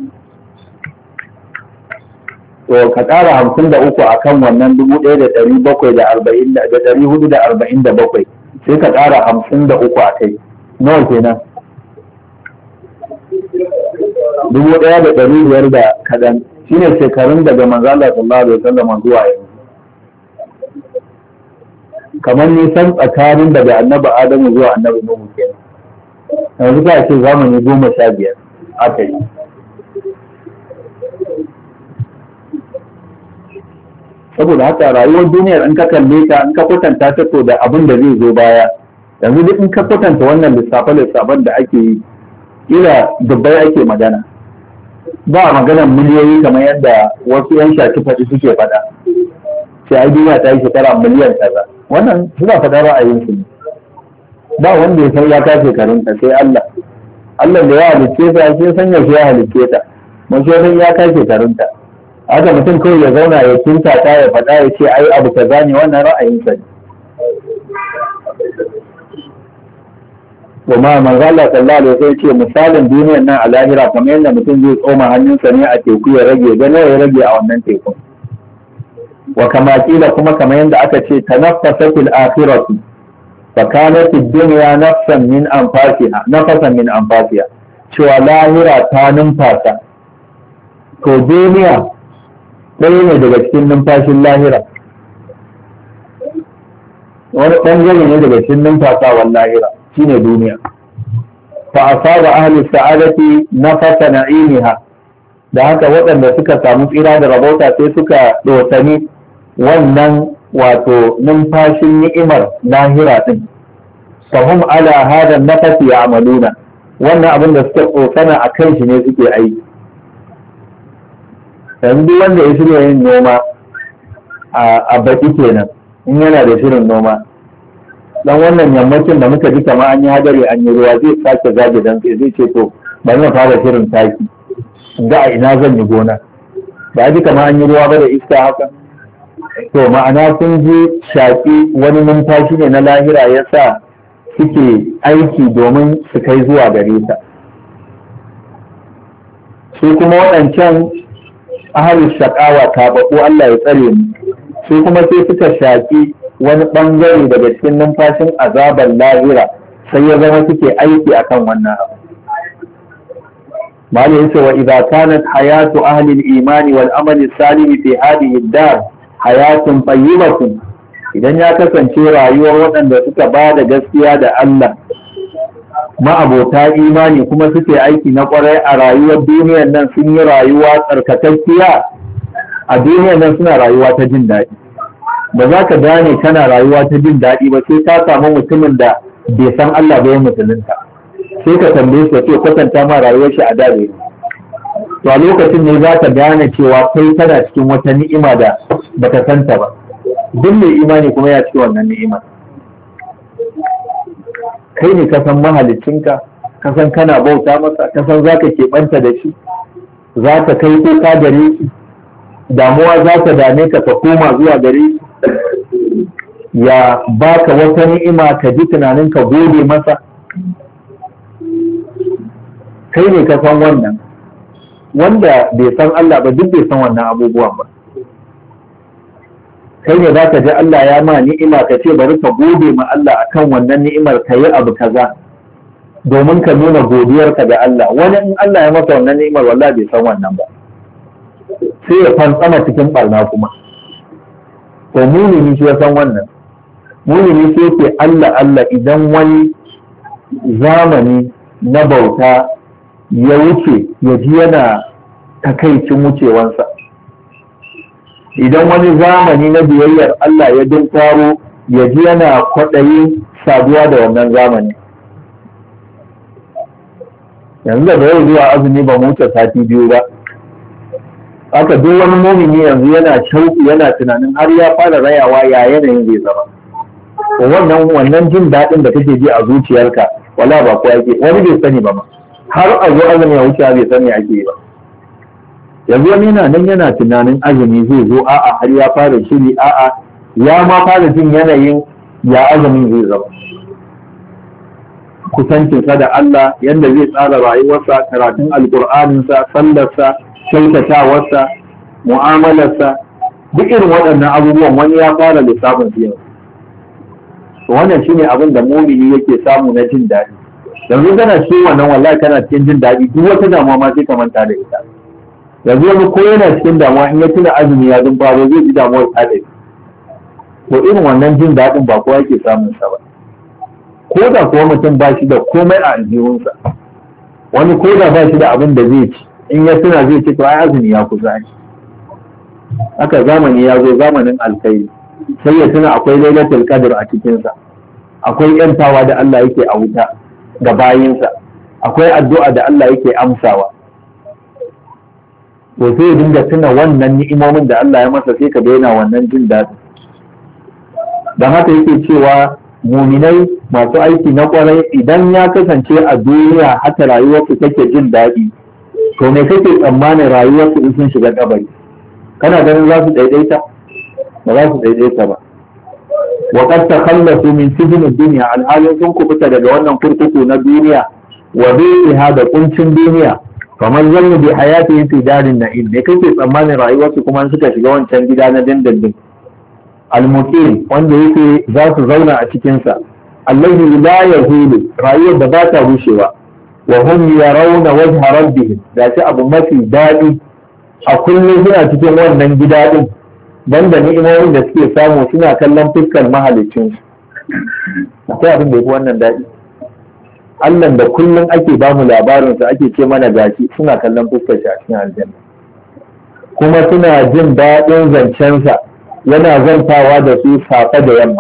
to ka ƙara hamsin da uku a kan wannan dubu ɗaya da ɗari bakwai da arba'in da ɗari hudu da arba'in da bakwai sai ka ƙara hamsin da uku a kai nawa kenan dubu ɗaya da ɗari biyar da kaɗan shine shekarun daga manzo Allah sallallahu alaihi wasallam zuwa yanzu kamar nisan tsakanin daga annabi Adamu zuwa annabi Nuhu kenan yanzu ka ce zamani goma sha biyar aka yi. saboda haka rayuwar duniyar in ka kalle ta in ka kwatanta ta to da abin da zai zo baya yanzu duk in ka kwatanta wannan lissafe-lissafen da ake yi ila dubbai ake magana ba maganar miliyoyi kamar yadda wasu yan shafi faɗi suke faɗa sai ai duniya ta yi shekara miliyan kaza wannan suna faɗa ra'ayinsu ne ba wanda ya san ya ka shekarunta sai Allah Allah da ya halicce ta sai san yaushe ya halicce ta mun san ya ka shekarunta haka mutum kawai ya zauna ya kinta ta ya faɗa ya ce ai abu kaza ne wannan ra'ayinsa ne. kuma manzo Allah sallallahu alaihi wasallam ce misalin duniyar nan a lahira kamar yadda mutum zai tsoma hannunsa ne a teku ya rage ga nawa ya rage a wannan tekun wa kama kila kuma kamar yadda aka ce tanaffasa fil akhirati fa kanat ad-dunya nafsan min anfasiha nafasan min anfasiha cewa lahira ta numfasa to duniya ɗaya ne daga cikin numfashin lahira wani ɓangare ne daga cikin numfasawan lahira shine duniya fa asaba ahli sa'adati nafasa na'imiha da haka waɗanda suka samu tsira da rabauta sai suka dosani wannan wato numfashin ni'imar lahira din fahum ala hada nafasi ya'maluna wannan abin da suka tsosana a kan shi ne suke aiki yanzu wanda ya shirya yin noma a baki kenan in yana da shirin noma dan wannan yammacin da muka ji kama an yi hadari an yi ruwa zai sake zage dan sai zai ce to bari na fara shirin taki ga a ina zan yi gona ba ji kama an yi ruwa ba da iska haka to ma'ana sun ji shaƙi wani numfashi ne na lahira ya sa suke aiki domin su kai zuwa gare ta su kuma waɗancan ahalin shakawa tabaku Allah ya tsare mu sai kuma sai suka shaki wani bangare daga cikin numfashin azabar lahira sai ya zama suke aiki akan wannan abu malai yace wa idza kanat hayatu ahli al-iman wal amal salih fi hadhihi ad-dar hayatun tayyibatun idan ya kasance rayuwar waɗanda suka ba da gaskiya da Allah ma'abota imani kuma suke aiki na kwarai a rayuwar duniyar nan sun yi rayuwa tsarkakakkiya a duniyar nan suna rayuwa ta jin daɗi ba za ka gane kana rayuwa ta jin daɗi ba sai ka samu mutumin da bai san Allah ba ya musulunta sai ka tambaye shi ce kwatanta ma rayuwar shi a da ne to a lokacin ne za ka gane cewa kai tana cikin wata ni'ima da baka santa ba duk mai imani kuma ya cikin wannan ni'ima kai ne ka san mahalicinka ka san kana bauta masa ka san za ka keɓanta da shi za ka kai kuka gare shi damuwa za ka dame ka ka koma zuwa gare shi ya baka wata ni'ima ka ji tunanin ka gode masa kai ne ka san wannan wanda bai san Allah ba duk bai san wannan abubuwan ba kai ne za ka ji Allah ya ma ni'ima ka ce bari ka gode ma Allah akan wannan ni'imar ka yi abu kaza domin ka nuna godiyarka ga Allah wani in Allah ya masa wannan ni'imar wallahi bai san wannan ba sai ya fantsama cikin barna kuma to mumini shi ya san wannan mumini sai yake Allah Allah idan wani zamani na bauta ya wuce ya ji yana takaicin wucewansa, idan wani zamani na biyayyar Allah ya dinkaro ya ji yana kwaɗayin saduwa da wannan zamani. Yanzu da yau zuwa azumi ba mu wuce sati biyu ba, haka duk wani mumini yanzu yana shauki yana tunanin har ya fara rayawa ya yanayin zai zama. Wannan wannan jin daɗin da kake ji a zuciyarka wala ba ko yake wani bai sani ba ma, har a zo azumi ya wuce bai sani ake yi ba. Yanzu wani yana nan yana tunanin azumi zai zo, a'a har ya fara shiri, a'a ya ma fara jin yanayin ya azumin zai zama. Kusancinsa da Allah, yadda zai tsara rayuwarsa, karatun alƙur'aninsa, sallarsa, kyautatawarsa, mu'amalarsa, duk irin waɗannan abubuwan wani ya fara lissafin su yau. Wannan shine abin da mumini yake samu na jin daɗi. Yanzu kana cikin wannan wallahi kana cikin jin daɗi, duk wata damuwa ma sai ka manta da ita. Yanzu wani ko yana cikin damuwa in ya tuna azumi ya dun faro zai ji damuwar ta ɗaya. To irin wannan jin daɗin ba kowa yake samun sa ba. Ko da kuwa mutum ba shi da komai a aljihunsa, wani ko da ba shi da abin da zai ci, in ya tuna zai ce to ai azumi ya kusa ne. Haka zamani ya zo, zamanin alkhairi, sai ya tuna akwai lailatul qadr a cikinsa, akwai yantawa da Allah yake a wuta ga bayinsa, akwai addu'a da Allah yake amsawa. To sai ya dinga tuna wannan ni'imomin da Allah ya masa, sai ka daina wannan jin daɗi. Don haka yake cewa muminai masu aiki na kwarai idan ya kasance a duniya haka rayuwarsu take jin daɗi, to me kake tsammanin rayuwarsu in sun shiga kabari? Kana ganin za su daidaita? Ba za su daidaita ba. Wa qad takhallasu min sijnid dunya, alhalin sun kubuta daga wannan kurkuku na duniya wa biha da kuncin duniya. Kamar zannu bi hayatihi fi darin na'im, me kake tsammanin rayuwarsu kuma suka shiga wancan gida na dindindin? Al-muqim, wanda yake za su zauna a cikinsa, allazi la yazulu, rayuwar da ba ta rushewa, wa hum yarawna wajha rabbihim, da shi abu mafi daɗi a kullum suna cikin wannan gida din, banda ni'imomin da suke samu suna kallon fuskar mahalicin su. Akwai abin da yafi wannan daɗi? Allah da kullum ake ba mu labarin sa, ake ce mana gashi, suna kallon fuskar shi a cikin aljanna, kuma suna jin daɗin zancensa, yana zantawa da su safe da yamma.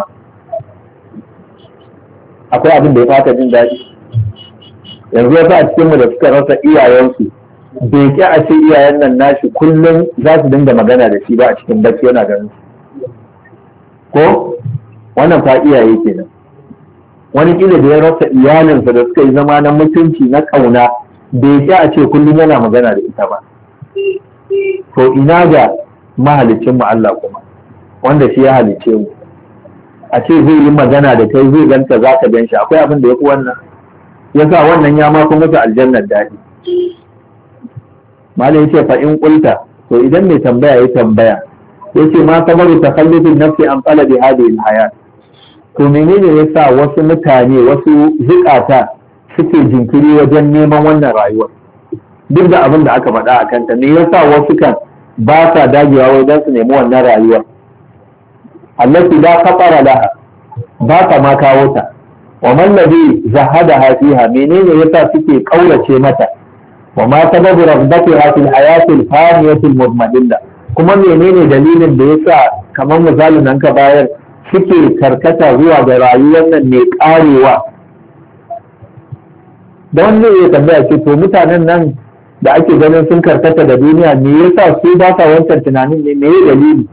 Akwai abin da ya fata jin daɗi? Yanzu wasu a cikinmu da suka rasa iyayensu, bai ƙi a ce iyayen nan nashi kullum za su dinga magana da shi ba a cikin bacci yana ganin su. Ko wannan fa iyaye kenan. Wani kila da ya rasa iyalinsa da suka yi zama na mutunci na ƙauna, bai ƙi a ce kullum yana magana da ita ba. To ina ga mahalicinmu Allah kuma, wanda shi ya halice mu, a ce zai yi magana da kai, zai ganta za ka gan shi. Akwai abin da ya fi wannan? Yasa wannan ya ma kuma masa aljannar daɗi. Malam yace fa in qulta, to idan mai tambaya ya tambaya yace ma sabaru takhallufin nafsi an talabi hadhihi alhayat, to menene yasa wasu mutane, wasu zukata suke jinkiri wajen neman wannan rayuwar, duk da abin da aka faɗa a kanta? Me yasa wasu kan ba sa dagewa wajen su nemi wannan rayuwar allati la khatara laha, ba ta ma kawo ta? Wa man ladhi zahadaha fiha, menene yasa suke kaurace mata? Wa ma sababu raghbatiha fil hayati al faniyati al mudmadilla, kuma menene dalilin da yasa kamar misalin nan ka bayar suke karkata zuwa ga rayuwar nan mai karewa? Da wani zai iya tambaya ce, to mutanen nan da ake ganin sun karkata da duniya, me yasa su ba sa wancan tunanin ne? Me dalili?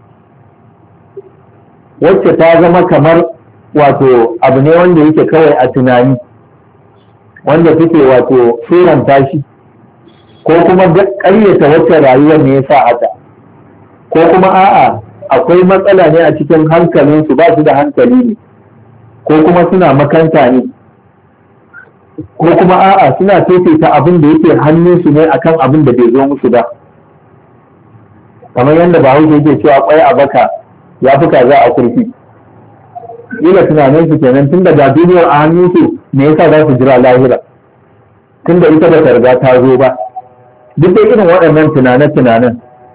Wacce ta zama kamar wato abu ne wanda yake kawai a tunani, wanda suke wato suranta shi, ko kuma ƙaryata wacce rayuwar ne ya sa haka, ko kuma a'a akwai matsala ne a cikin hankalinsu, ba su da hankali ne, ko kuma suna makanta ne, ko kuma a'a suna fifita abin da yake hannunsu ne akan abin da bai zo musu ba. Kamar yadda Bahaushe yake cewa kwai a baka ya fi kaza a kurfi. Ila tunanin su kenan, tun da duniyar a hannunsu, me yasa za su jira lahira tun da ita ba ta riga ta zo ba? Duk da irin waɗannan tunane-tunanen,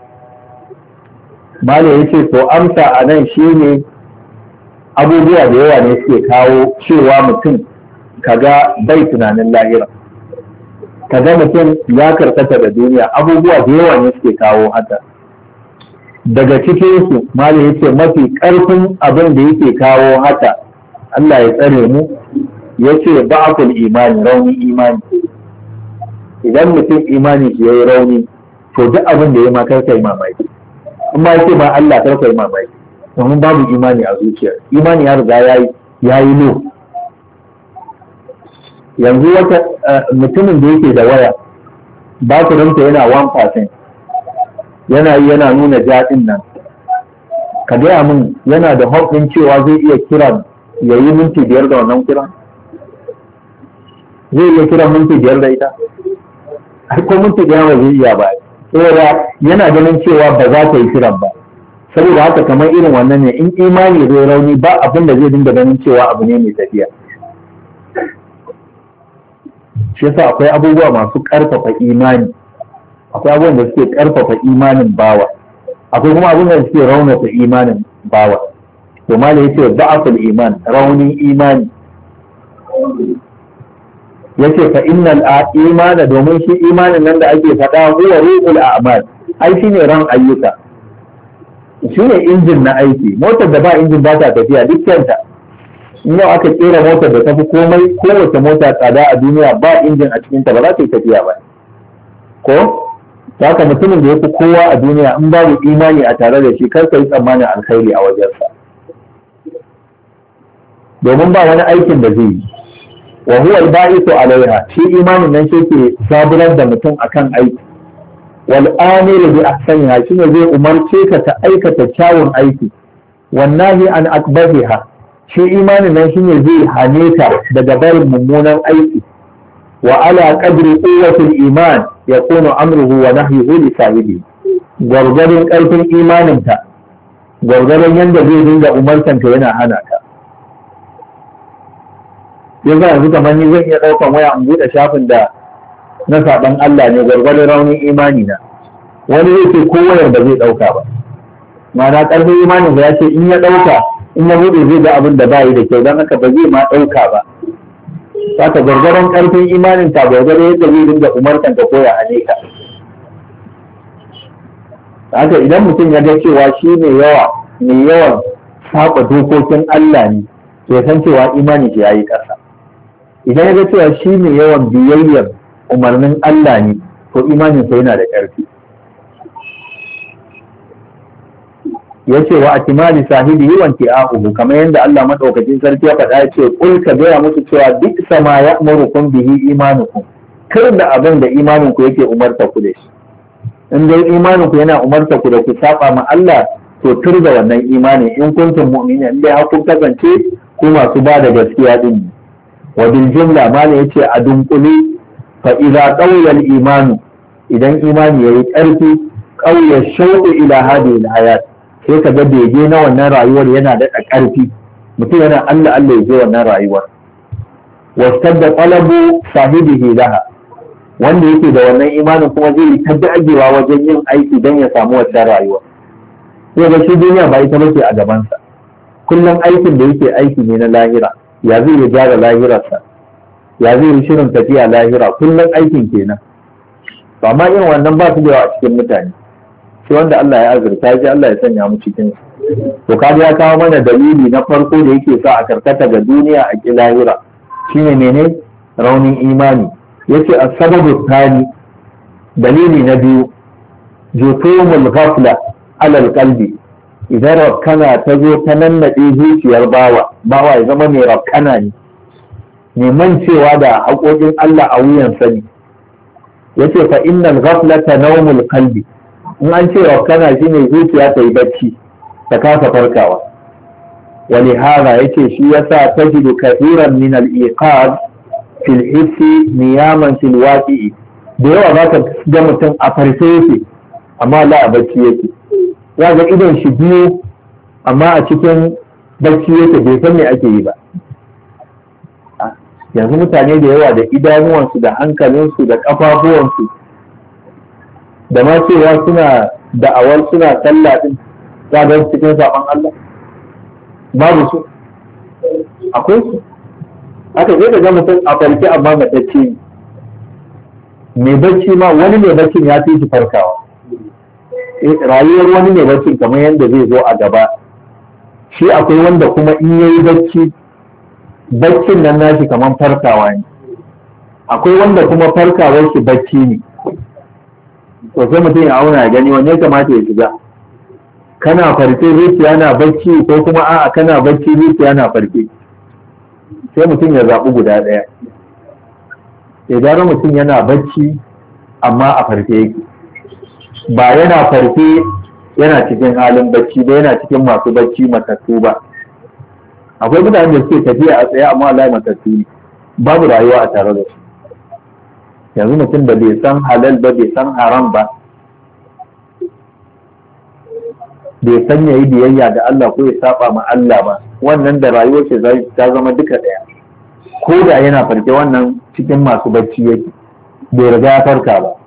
Malam ya ce to amsa a nan shi ne abubuwa da yawa ne suke kawo cewa mutum kaga bai tunanin lahira, kaga mutum ya karkata da duniya. Abubuwa da yawa ne suke kawo haka. Daga cikin su malam yace mafi karfin abin da yake kawo haka, Allah ya tsare mu, yace ba'ful imani, rauni imani. Idan mutum imani shi yayi rauni, to duk abin da ya ma kar kai mamaki, amma yace ma Allah kar kai mamaki, domin babu imani a zuciya, imani ya riga yayi yayi lo. Yanzu wata mutumin da yake da waya batirinta yana one percent, yana yi yana nuna jaɗin nan, ka gaya min yana da hope ɗin cewa zai iya kiran ya yi minti biyar da wannan kiran? Zai iya kiran minti biyar da ita? Har ko minti biyar ba zai iya ba, saboda yana ganin cewa ba za ta yi kiran ba. Saboda haka kamar irin wannan ne, in imani zai rauni ba abin da zai dinga ganin cewa abu ne mai tafiya. Shi yasa akwai abubuwa masu ƙarfafa imani, akwai abubuwan da suke ƙarfafa imanin bawa, akwai kuma abubuwan da suke raunata imanin bawa. To mala yace da'aful iman, raunin imani. Yace fa innal imana, domin shi imanin nan da ake faɗa huwa ruhul a'mal, ai shine ran ayyuka, shine injin na aiki. Motar da ba injin ba ta tafiya dukkanta. In yau aka kera motar da tafi komai, kowace mota tsada a duniya, ba injin a cikinta ba za ta yi tafiya ba. Ko ta haka mutumin da ya fi kowa a duniya, in babu imani a tare da shi, kar ka yi tsammanin alkhairi a wajensa, domin ba wani aikin da zai yi. Wa huwa al-ba'isu alaiha, shi imanin nan shi ke saburar da mutum akan aiki. Wal amiru bi ahsaniha, shine zai umarce ka ta aikata kyawun aiki. Wan nahi an akbahiha, shi imanin nan shine zai hane ka daga barin mummunan aiki. Wa ala qadri quwwatil iman yakunu amruhu wa nahyuhu li sahibi, gwargwadon karfin imaninka, gwargwadon yanda zai dinga umartanka yana hana ka. Yanzu yanzu kamar ni zan iya ɗaukan waya in buɗe shafin da na saɓan Allah ne, gwargwadon raunin imani na. Wani zai ce ko wayar ba zai ɗauka ba, ma'ana ƙarfin imanin ya ce in ya ɗauka, in ya buɗe zai ga abin da ba yi da kyau, don haka ba zai ma ɗauka ba. Saka gwargwaron ƙarfin imanin ta, gwargwaron yadda zai dinga umartan ka ko ya hane ka. Haka idan mutum ya ga cewa shi mai yawa mai yawan saba dokokin Allah ne, to ya san cewa imani shi yayi ƙasa. Idan ya ga cewa shi mai yawan biyayyar umarnin Allah ne, to imanin sa yana da ƙarfi. Ya ce wa atimali sahibi yi wanke ahuhu, kamar yadda Allah maɗaukacin sarki ya faɗa, ya ce kul ka gaya musu cewa duk sama ya amurukun bihi imanukum, kar da abin da imaninku yake umarta ku da shi. In dai imaninku yana umarta ku da ku saba ma Allah, to tur da wannan imani, in kuntum mu'minin, in dai har kun kasance ku masu ba da gaskiya din. Wa bil jumla mala yace a dunkule, fa idza qawiya al imanu, idan imani yayi ƙarfi, qawiya shauqu ila hadhihi al hayat, sai ka ga bege na wannan rayuwar yana da ƙarfi, mutum yana Allah Allah ya je wannan rayuwar. Wastadda talabu sahibihi laha, wanda yake da wannan imanin kuma zai yi ta dagewa wajen yin aiki don ya samu wannan rayuwa. Sai ga shi duniya ba ita bace a gabansa, kullum aikin da yake aiki ne na lahira, ya zai yi gyara lahirarsa, ya zai yi shirin tafiya lahira, kullum aikin kenan. To amma irin wannan ba su da yawa a cikin mutane, sai wanda Allah ya azurta shi, Allah ya sanya mu cikin su. To kaji ya kawo mana dalili na farko da yake sa a karkata ga duniya a ki lahira, shine mene? Raunin imani. Yace as-sababu thani, dalili na biyu, jutumul ghafla ala al-qalbi, idan rakkana ta zo ta nannade zuciyar bawa, bawa ya zama mai rakkana ne, mai mancewa da haƙoƙin Allah a wuyan sani. Yace fa innal ghaflata nawmul qalbi, in an ce rakkana shine zuciya ta yi bacci ta kasa farkawa. Wali hada yace shi yasa tajidu kathiran min al-iqad fil hissi niyaman fil waqi'i, da yawa za ka ga mutum a farce yake amma la a bacci yake, za ga idon shi biyu amma a cikin bacci yake, bai san me ake yi ba. Yanzu mutane da yawa da idanuwansu da hankalinsu da kafafuwansu da ma cewa suna da'awar suna sallah din, za ga cikin saban Allah babu su, akwai su. haka zai ga mutum a farke amma matacce mai bacci ma wani mai baccin ya fi shi farkawa. Rayuwar wani mai baccin kamar yadda zai zo a gaba, shi akwai wanda kuma in yayi bacci baccin nan nashi kamar farkawa ne, akwai wanda kuma farkawar shi bacci ne. To sai mutum ya auna ya gani wanne ya kamata ya shiga, kana farke zuciya na bacci ko kuma a'a kana bacci zuciya na farke, sai mutum ya zaɓi guda ɗaya. Idan mutum yana bacci amma a farke yake, ba yana farke yana cikin halin bacci ba, yana cikin masu bacci matattu ba. Akwai mutane da suke tafiya a tsaye amma Allah matattu ne, babu rayuwa a tare da su. Yanzu mutum da bai san halal ba, bai san haram ba, bai san yayi biyayya da Allah ko ya saba ma Allah ba, wannan da rayuwar shi ta zama duka ɗaya. Ko da yana farke wannan cikin masu bacci yake, bai riga ya farka ba.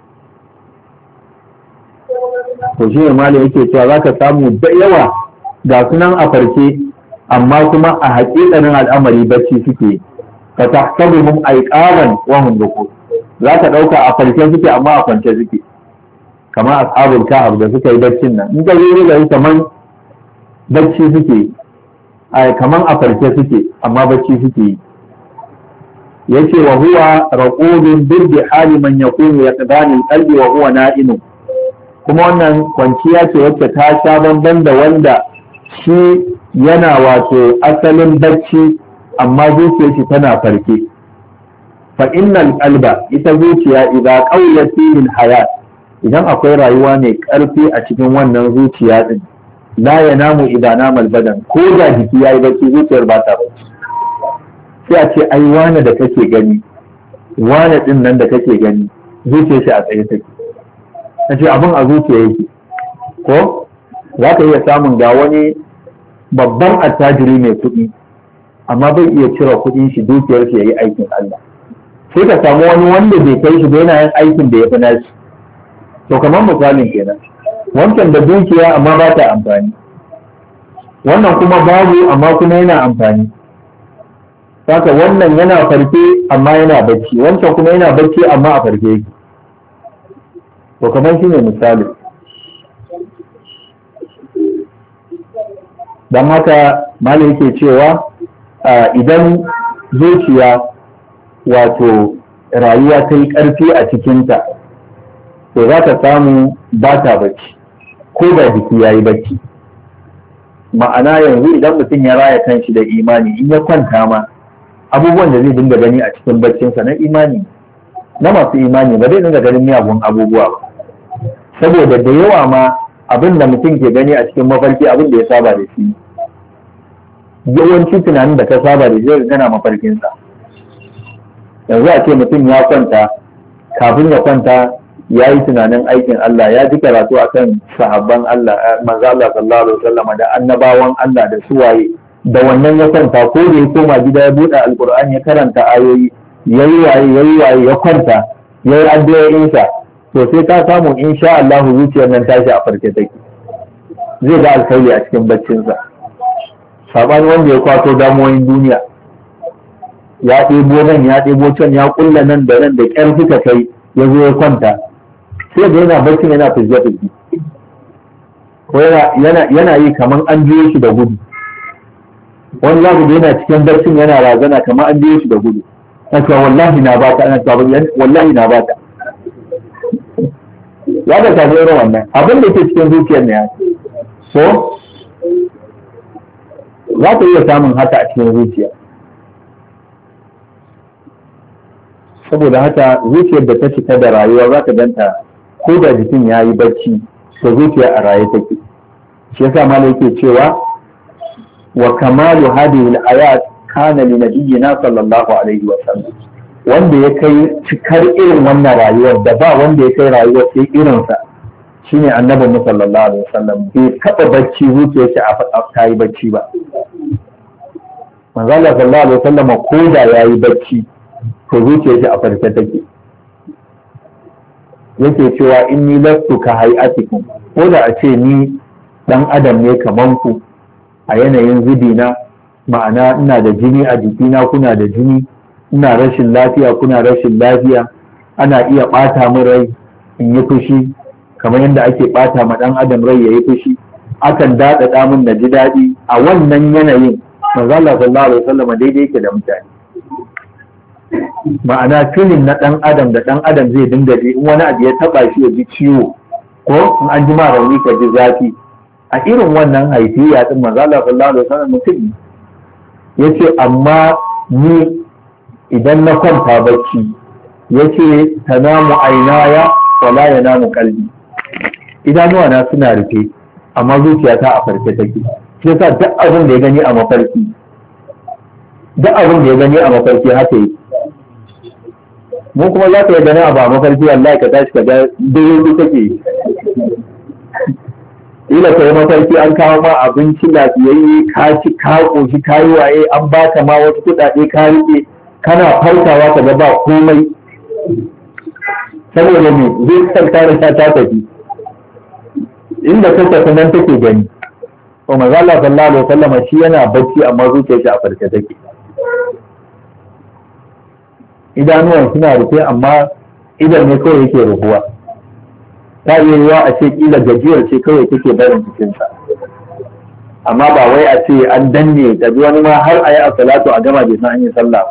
To shi ne malam yake cewa za ka samu da yawa ga sunan a farke amma kuma a haƙiƙanin al'amari bacci suke. Ka tahsabuhum ayqaban wa hum ruqud, za ka ɗauka a farke suke amma a kwance suke, kamar ashabul kahf da suka yi baccin nan, in ka yi da kamar bacci suke, ai kamar a farke suke amma bacci suke yi. Yace wa huwa raqudun bi hali man yakunu yaqdani qalbi wa huwa na'imun, kuma wannan kwanciya ce wacce ta sha bamban da wanda shi yana wato asalin bacci amma zuciyar shi tana farke. Fa innal qalba, ita zuciya idan qawiyat fihi hayat, idan akwai rayuwa mai karfi a cikin wannan zuciya din, la yanamu idan namal badan, ko da jiki yayi bacci zuciyar ba ta bacci. Sai a ce ai wane da kake gani, wane din nan da kake gani zuciyar shi a tsaye take. A ce abin a zuciya yake, ko za ka iya samun ga wani babban attajiri mai kuɗi amma bai iya cire kuɗin shi dukiyar shi yayi aikin Allah. Sai ka samu wani wanda bai kai shi ba yana yin aikin da ya fi nashi. To kamar misalin kenan, wancan da dukiya amma ba ta amfani, wannan kuma babu amma kuma yana amfani. Saka wannan yana farke amma yana bacci, wancan kuma yana bacci amma a farke yake. To kamar shi ne misali. Don haka malam yake cewa idan zuciya wato rayuwa ta yi ƙarfi a cikinta, to za ka samu ba ta bacci ko da jiki ya yi bacci. Ma'ana yanzu idan mutum ya raya kanshi da imani, in ya kwanta ma abubuwan da zai dinga gani a cikin baccinsa na imani, na masu imani, ba zai dinga ganin miyagun abubuwa ba. Saboda da yawa ma abin da mutum ke gani a cikin mafarki abin da ya saba da shi, yawanci tunanin da ka saba da shi gana mafarkinsa. Yanzu a ce mutum ya kwanta, kafin ya kwanta ya yi tunanin aikin Allah, ya ji karatu a kan sahabban Allah, manzo Allah sallallahu alaihi wasallam da annabawan Allah da suwaye, da wannan ya kwanta, ko da ya koma gida ya buɗe alkur'ani ya karanta ayoyi, yayi waye yayi waye ya kwanta, yayi addu'o'insa, to sai ka samu insha Allah zuciyar nan tashi a farke take, zai ga alkhairi a cikin baccinsa. Sabani wanda ya kwato damuwoyin duniya, ya ɗebo nan ya ɗebo can, ya kulla nan da nan da ƙyar suka kai, ya zo ya kwanta, sai da yana baccin yana fizge fizge, ko yana yi kamar an biyo shi da gudu. Wani za ku yana cikin baccin yana razana kamar an biyo shi da gudu, na cewa wallahi na bata, ana cewa wallahi na bata. Ya da tafi irin wannan abin da ke cikin zuciyar ne ya so za ka iya samun haka a cikin zuciya. Saboda haka zuciyar da ta cika da rayuwa za ka ganta ko da jikin ya yi bacci, to zuciya a raye take. Shi yasa malai yake cewa wa kamalu hadhihi al-ayat kana li nabiyyina sallallahu alaihi wa sallam, wanda ya kai cikar irin wannan rayuwar da ba wanda ya kai rayuwar sai irinsa shine annabin mu sallallahu alaihi wasallam. Bai taɓa bacci zuciyar shi a ta yi bacci ba. Manzo Allah sallallahu alaihi wasallam ko da yayi bacci to zuciyar shi a farke take. Yake cewa inni lastu ka hay'atikum, ko da a ce ni dan adam ne kaman ku a yanayin zubina, ma'ana ina da jini a jikina kuna da jini, ina rashin lafiya kuna rashin lafiya, ana iya ɓata min rai in yi fushi kamar yadda ake ɓata ma ɗan adam rai ya yi fushi, akan daɗaɗa min na ji daɗi. A wannan yanayin manzo Allah sallallahu alaihi wasallam daidai yake da mutane, ma'ana filin na ɗan adam da ɗan adam zai dinga ji in wani abu ya taɓa shi ya ji ciwo ko in an ji ma rauni ka ji zafi. A irin wannan haifiya din manzo Allah sallallahu alaihi wasallam mutum yace amma ni idan na kwanta bacci yace tanamu ainaya wala yanamu qalbi, idanuwa na suna rufe amma zuciyata a farke take. Shi yasa duk abin da ya gani a mafarki duk abin da ya gani a mafarki haka yi. Mu kuma za ka yi gani abu a mafarki wallahi ka tashi ka ga dai kake ila ka yi mafarki an kawo ma abinci lafiyayye ka ci ka ƙoshi ka yi waye an baka ma wasu kuɗaɗe ka riƙe kana farkawa ka ga ba komai saboda me zai kanta da ta tafi inda ka tafi nan take gani. to manzo Allah sallallahu alaihi wasallam shi yana bacci amma zuciyar shi a farke take, idanuwan suna rufe amma idan ne kawai yake rufuwa. Ta iya yiwa a ce kila gajiyar ce kawai take barin cikinsa, amma ba wai a ce an danne gaji wani ma har a yi a salatu a gama bai san an yi sallah.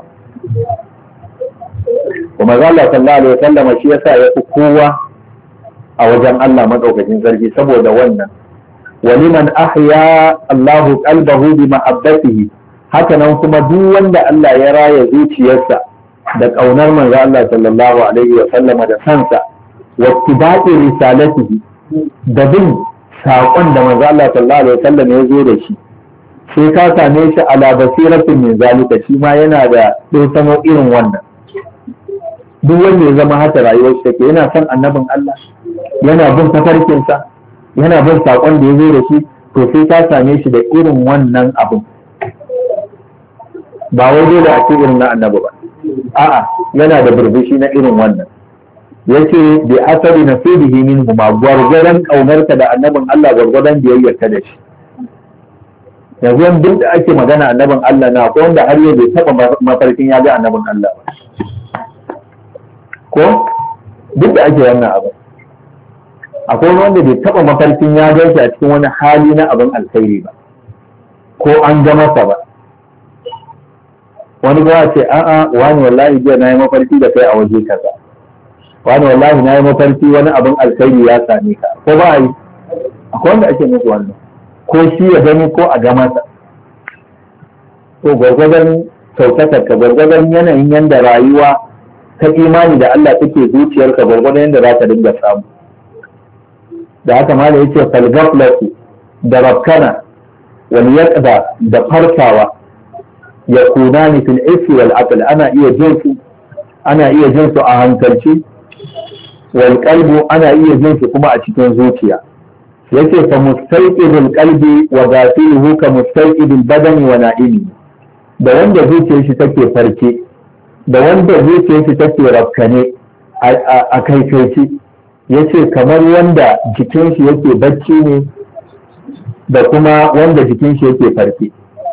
kuma Allah sallallahu alaihi wasallam shi yasa ya fi kowa a wajen Allah madaukakin sarki saboda wannan. waliman ahya Allahu qalbahu bi mahabbatihi, haka nan kuma duk wanda Allah ya raya zuciyarsa da ƙaunar manzo Allah sallallahu alaihi wasallam da sansa wattiba'i risalatihi da bin saƙon da manzo Allah sallallahu alaihi wasallam ya zo da shi, sai ka same shi ala basiratin min zalika, shi ma yana da dosano irin wannan. Duk wanda ya zama haka rayuwar shi take, yana son annabin Allah, yana bin tafarkin sa, yana bin saƙon da ya zo da shi, to sai ka same shi da irin wannan abin. Ba wai dole a ce irin na annabi ba, a'a yana da burbushi na irin wannan. yace bi asali nasibihi minhu ma gwargwadon kaunarka da annabin Allah gwargwadon biyayyarka da shi. Yanzu duk da ake magana annabin Allah na ko wanda har yau bai taba mafarkin ya ga annabin Allah ba, ko duk da ake wannan abu akwai wanda bai taba mafarkin ya ga shi a cikin wani hali na abin alkhairi ba ko an ga masa ba. Wani ba ce a'a wani wallahi jiya na yi mafarki da kai a waje kaza, wani wallahi na yi mafarki wani abin alkhairi ya same ka, ko ba yi akwai wanda ake musu wannan, ko shi ya gani ko a ga masa. To gwargwadon sauƙaƙa ka gwargwadon yanayin yanda rayuwa ta imani da Allah take zuciyarka gwargwadon yanda za ka dinga samu. Da haka ma da yake falgaflatu da rakkana wal yaqda da farkawa ya kunani fil isri wal aql, ana iya jin su ana iya jin su a hankalci, wal qalbu ana iya jin su kuma a cikin zuciya. Yace fa mustaqidul qalbi wa ghasiluhu ka mustaqidul badani wa na'imi, da wanda zuciyar shi take farke da wanda zuciyar shi take rakkane a kaikaici, yace kamar wanda jikin shi yake bacci ne da kuma wanda jikin shi yake farke.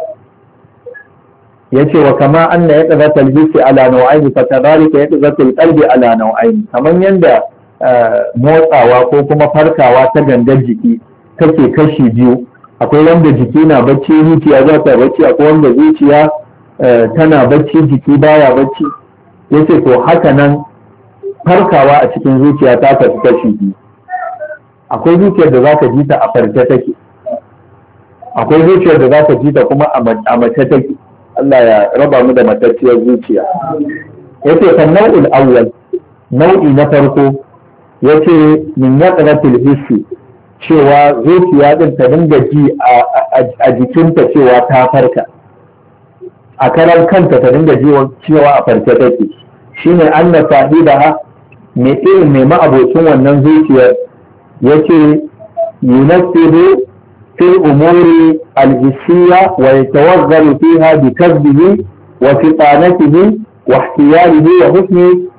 yace wa kama anna yaqzata al-jismi ala naw'ayn fa kadhalika yaqzata al-qalbi ala naw'ayn, kaman yanda motsawa ko kuma farkawa ta gangar jiki take kashi biyu, akwai wanda jiki na bacci zuciya za ta bacci, akwai wanda zuciya tana bacci jiki baya bacci. yace to haka nan farkawa a cikin zuciya ta kasu kashi biyu, akwai zuciyar da za ka ji ta a farke take, akwai zuciyar da za ka ji ta kuma a mace take. Allah ya raba mu da matacciyar zuciya. yace kan nau'ul awwal, nau'i na farko yace min yaqratil hissi, cewa zuciya din ta dinga ji a jikinta cewa ta farka, a karan kanta ta dinga ji cewa a farke take. shine anna sahibaha mai irin mai ma'abocin wannan zuciyar yace yunasibu في الأمور الحسية ويتوغل فيها بكذبه وفطانته واحتياله وحسن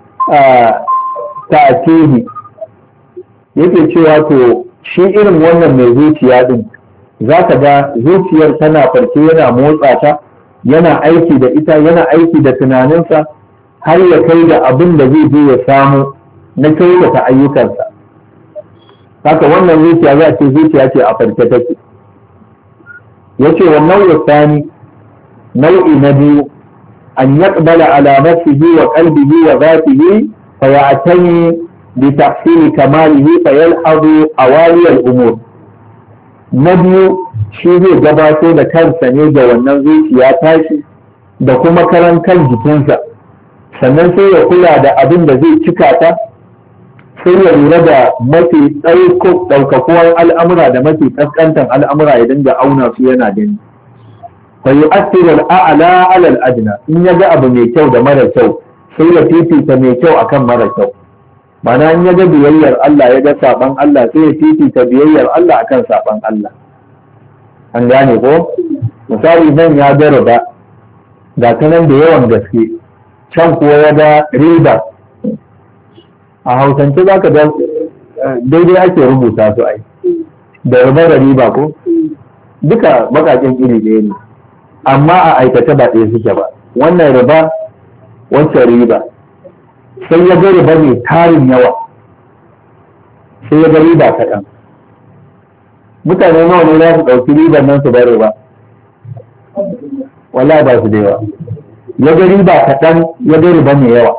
تأتيه. yake cewa to shi irin wannan mai zuciya din za ka ga zuciyar tana farke yana motsa ta yana aiki da ita, yana aiki da tunaninsa har ya kai da abin da zai je ya samu na kyautata ayyukansa. Haka wannan zuciya za a ce zuciya ce a farke take. Yace wa nau'u tsani, nau'i na biyu, an yaqbala ala nafsihi wa qalbihi wa dhatihi fa ya'tani bi tahsili kamalihi fa yalhadu awali al-umur. Na biyu shi zai gabato da kansa ne da wannan zuciya tashi da kuma karan kan jikinsa, sannan sai ya kula da abin da zai cika ta, sai ya lura da mafi ɗaukakuwar al'amura da mafi ƙasƙantar al'amura ya dinga auna su yana gani. Fa yi asirar a'ala alal adna, in ya ga abu mai kyau da mara kyau sai ya fifita mai kyau akan mara kyau. Mana in ya ga biyayyar Allah ya ga saban Allah sai ya fifita biyayyar Allah akan saban Allah. An gane ko? Misali nan ya ga riba, ga ta nan da yawan gaske, can kuwa ya ga riba. A hausance za ka ga daidai ake rubuta su ai, da riba da riba ko? Duka bakakin iri ɗaya ne, amma a aikace ba ɗaya suke ba. Wannan riba, wancan riba. Sai ya ga riba mai tarin yawa, sai ya ga riba kaɗan. Mutane nawa ne za su ɗauki ribar nan su bar riba? Wallahi ba su da yawa. Ya ga riba kaɗan, ya ga riba mai yawa.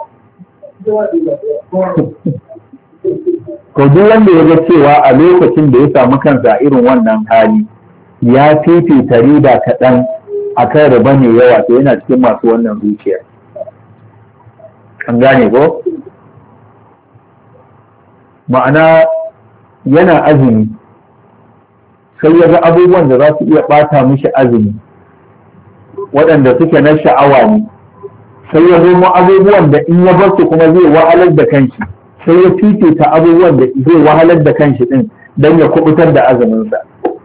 To duk wanda ya ga cewa a lokacin da ya samu kansa irin wannan hali ya fifita riba kaɗan a kan riba mai yawa, to yana cikin masu wannan zuciya. An gane ko? Ma'ana yana azumi sai ya ga abubuwan da za su iya ɓata mishi azumi waɗanda suke na sha'awa ne, sai ya zo abubuwan da in ya bar su kuma zai wahalar da kanshi, sai ya fifita abubuwan da zai wahalar da kanshi din don ya kubutar da azuminsa.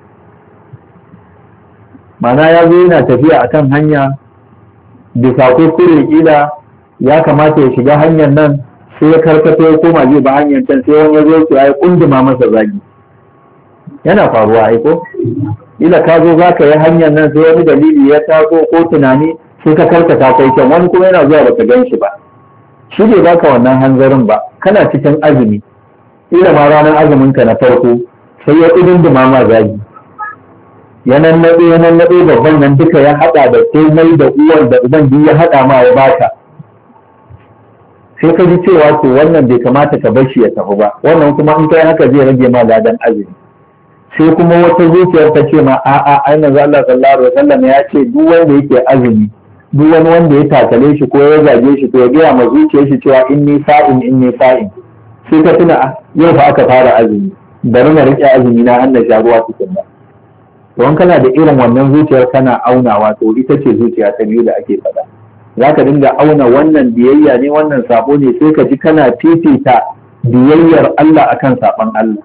Mana ya zo yana tafiya akan hanya bisa kuskure kila ya kamata ya shiga hanyar nan, sai ya karkato ya koma zai ba hanyar can, sai wani ya zo ya kunduma masa zagi. Yana faruwa aiko? Ila ka zo za ka yi hanyar nan sai wani dalili ya taso ko tunani sai ka karkata kai kyan, wani kuma yana zuwa baka gan shi ba, shi bai baka wannan hanzarin ba, kana cikin azumi, ila ma ranar azumin ka na farko sai ya kudin dumama zagi, ya nannaɗe ya nannaɗe babban nan duka ya haɗa da komai da uwar da uban duk ya haɗa ma ya baka, sai ka ji cewa to wannan bai kamata ka bar shi ya tafi ba, wannan kuma in kai haka zai rage ma ladan azumi. Sai kuma wata zuciyar ta ce ma a'a ai manzo Allah sallallahu alaihi wasallam ya ce duk wanda yake azumi, duk wani wanda ya takale shi ko ya zage shi to ya gaya ma zuciyar shi cewa inni sa'in inni sa'in. Sai ka tuna yau fa aka fara azumi, bari na rike azumi na hannu sharuwa cikin ba. To in kana da irin wannan zuciyar kana aunawa, to ita ce zuciya ta biyu da ake faɗa. Za ka dinga auna wannan biyayya ne, wannan sabo ne, sai ka ji kana fifita biyayyar Allah akan saban Allah.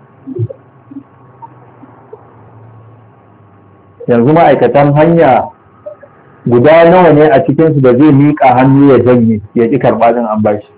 Yanzu ma'aikatan hanya guda nawa ne a cikinsu da zai miƙa hannu ya janye ya ƙi karɓa din an bashi?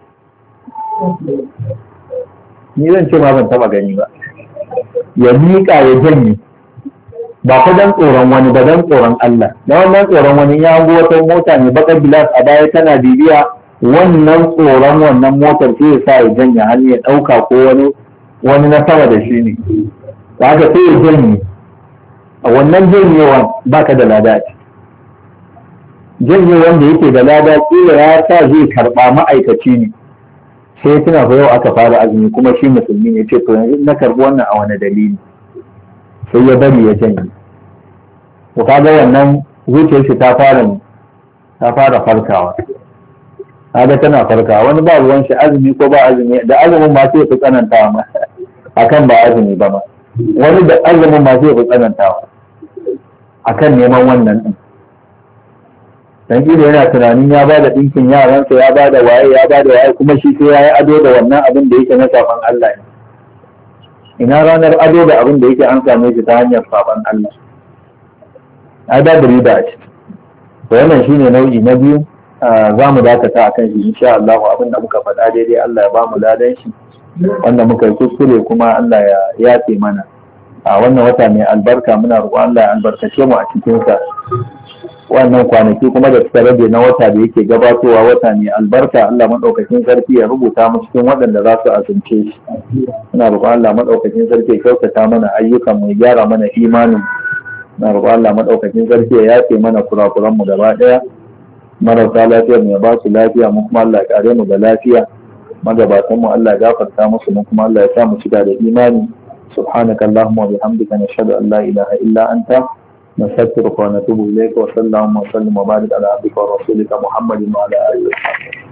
Ni zan ce ma ban taɓa gani ba. Ya miƙa ya janye, ba fa dan tsoron wani ba, dan tsoron Allah. Da wannan tsoron wani ya hango wata mota mai baƙar gilas a baya tana bibiya, wannan tsoron wannan motar sai ya sa ya janye hannu ya ɗauka ko wani wani na sama da shi ne. Ba haka sai ya janye. A wannan janyewan ba ka da lada ce. Janyewan da yake da lada kila ya sa zai karɓa ma'aikaci ne, sai tuna fa yau aka fara azumi kuma shi musulmi ne, ce to yanzu na karɓi wannan a wani dalili, sai ya bari ya janye. Ko kaga wannan zuciyar shi ta fara ta fara farkawa, kaga tana farkawa. Wani ba ruwan shi azumi ko ba azumi, da azumin ma sai ya tsanantawa ma akan ba azumi ba ma, wani da azumin ma sai ya tsanantawa akan neman wannan din. Dan kila yana tunanin ya bada dinkin yaransa, ya bada waye ya bada waye, kuma shi sai yayi ado da wannan abin da yake na saban Allah ne. Ina ranar ado da abin da yake an same shi ta hanyar saban Allah? Ai da riba ce. To wannan shine nau'i na biyu, za mu dakata akan shi insha Allah. Abin da muka faɗa daidai Allah ya ba mu ladan shi, wanda muka yi kuskure kuma Allah ya yafe mana. A wannan wata mai albarka muna roƙon Allah ya albarkace mu a cikinsa, wannan kwanaki kuma da suka rage na wata da yake gabatowa wata ne albarka, Allah madaukakin sarki ya rubuta mu cikin waɗanda za su azumce shi. Ina roƙon Allah madaukakin sarki ya kyautata mana ayyukan mu, ya gyara mana imanin. Ina roƙon Allah madaukakin sarki ya yafe mana kurakuran mu gaba ɗaya. Marasa lafiya mu ya ba su lafiya, mu kuma Allah ya kare mu da lafiya. Magabatan mu Allah ya gafarta musu, mu kuma Allah ya sa mu shiga da imani. Subhanaka Allahumma wa bihamdika nashhadu an la ilaha illa anta نستغفرك ونتوب إليك وصلى اللهم وسلم وبارك على عبدك ورسولك محمد وعلى آله وصحبه.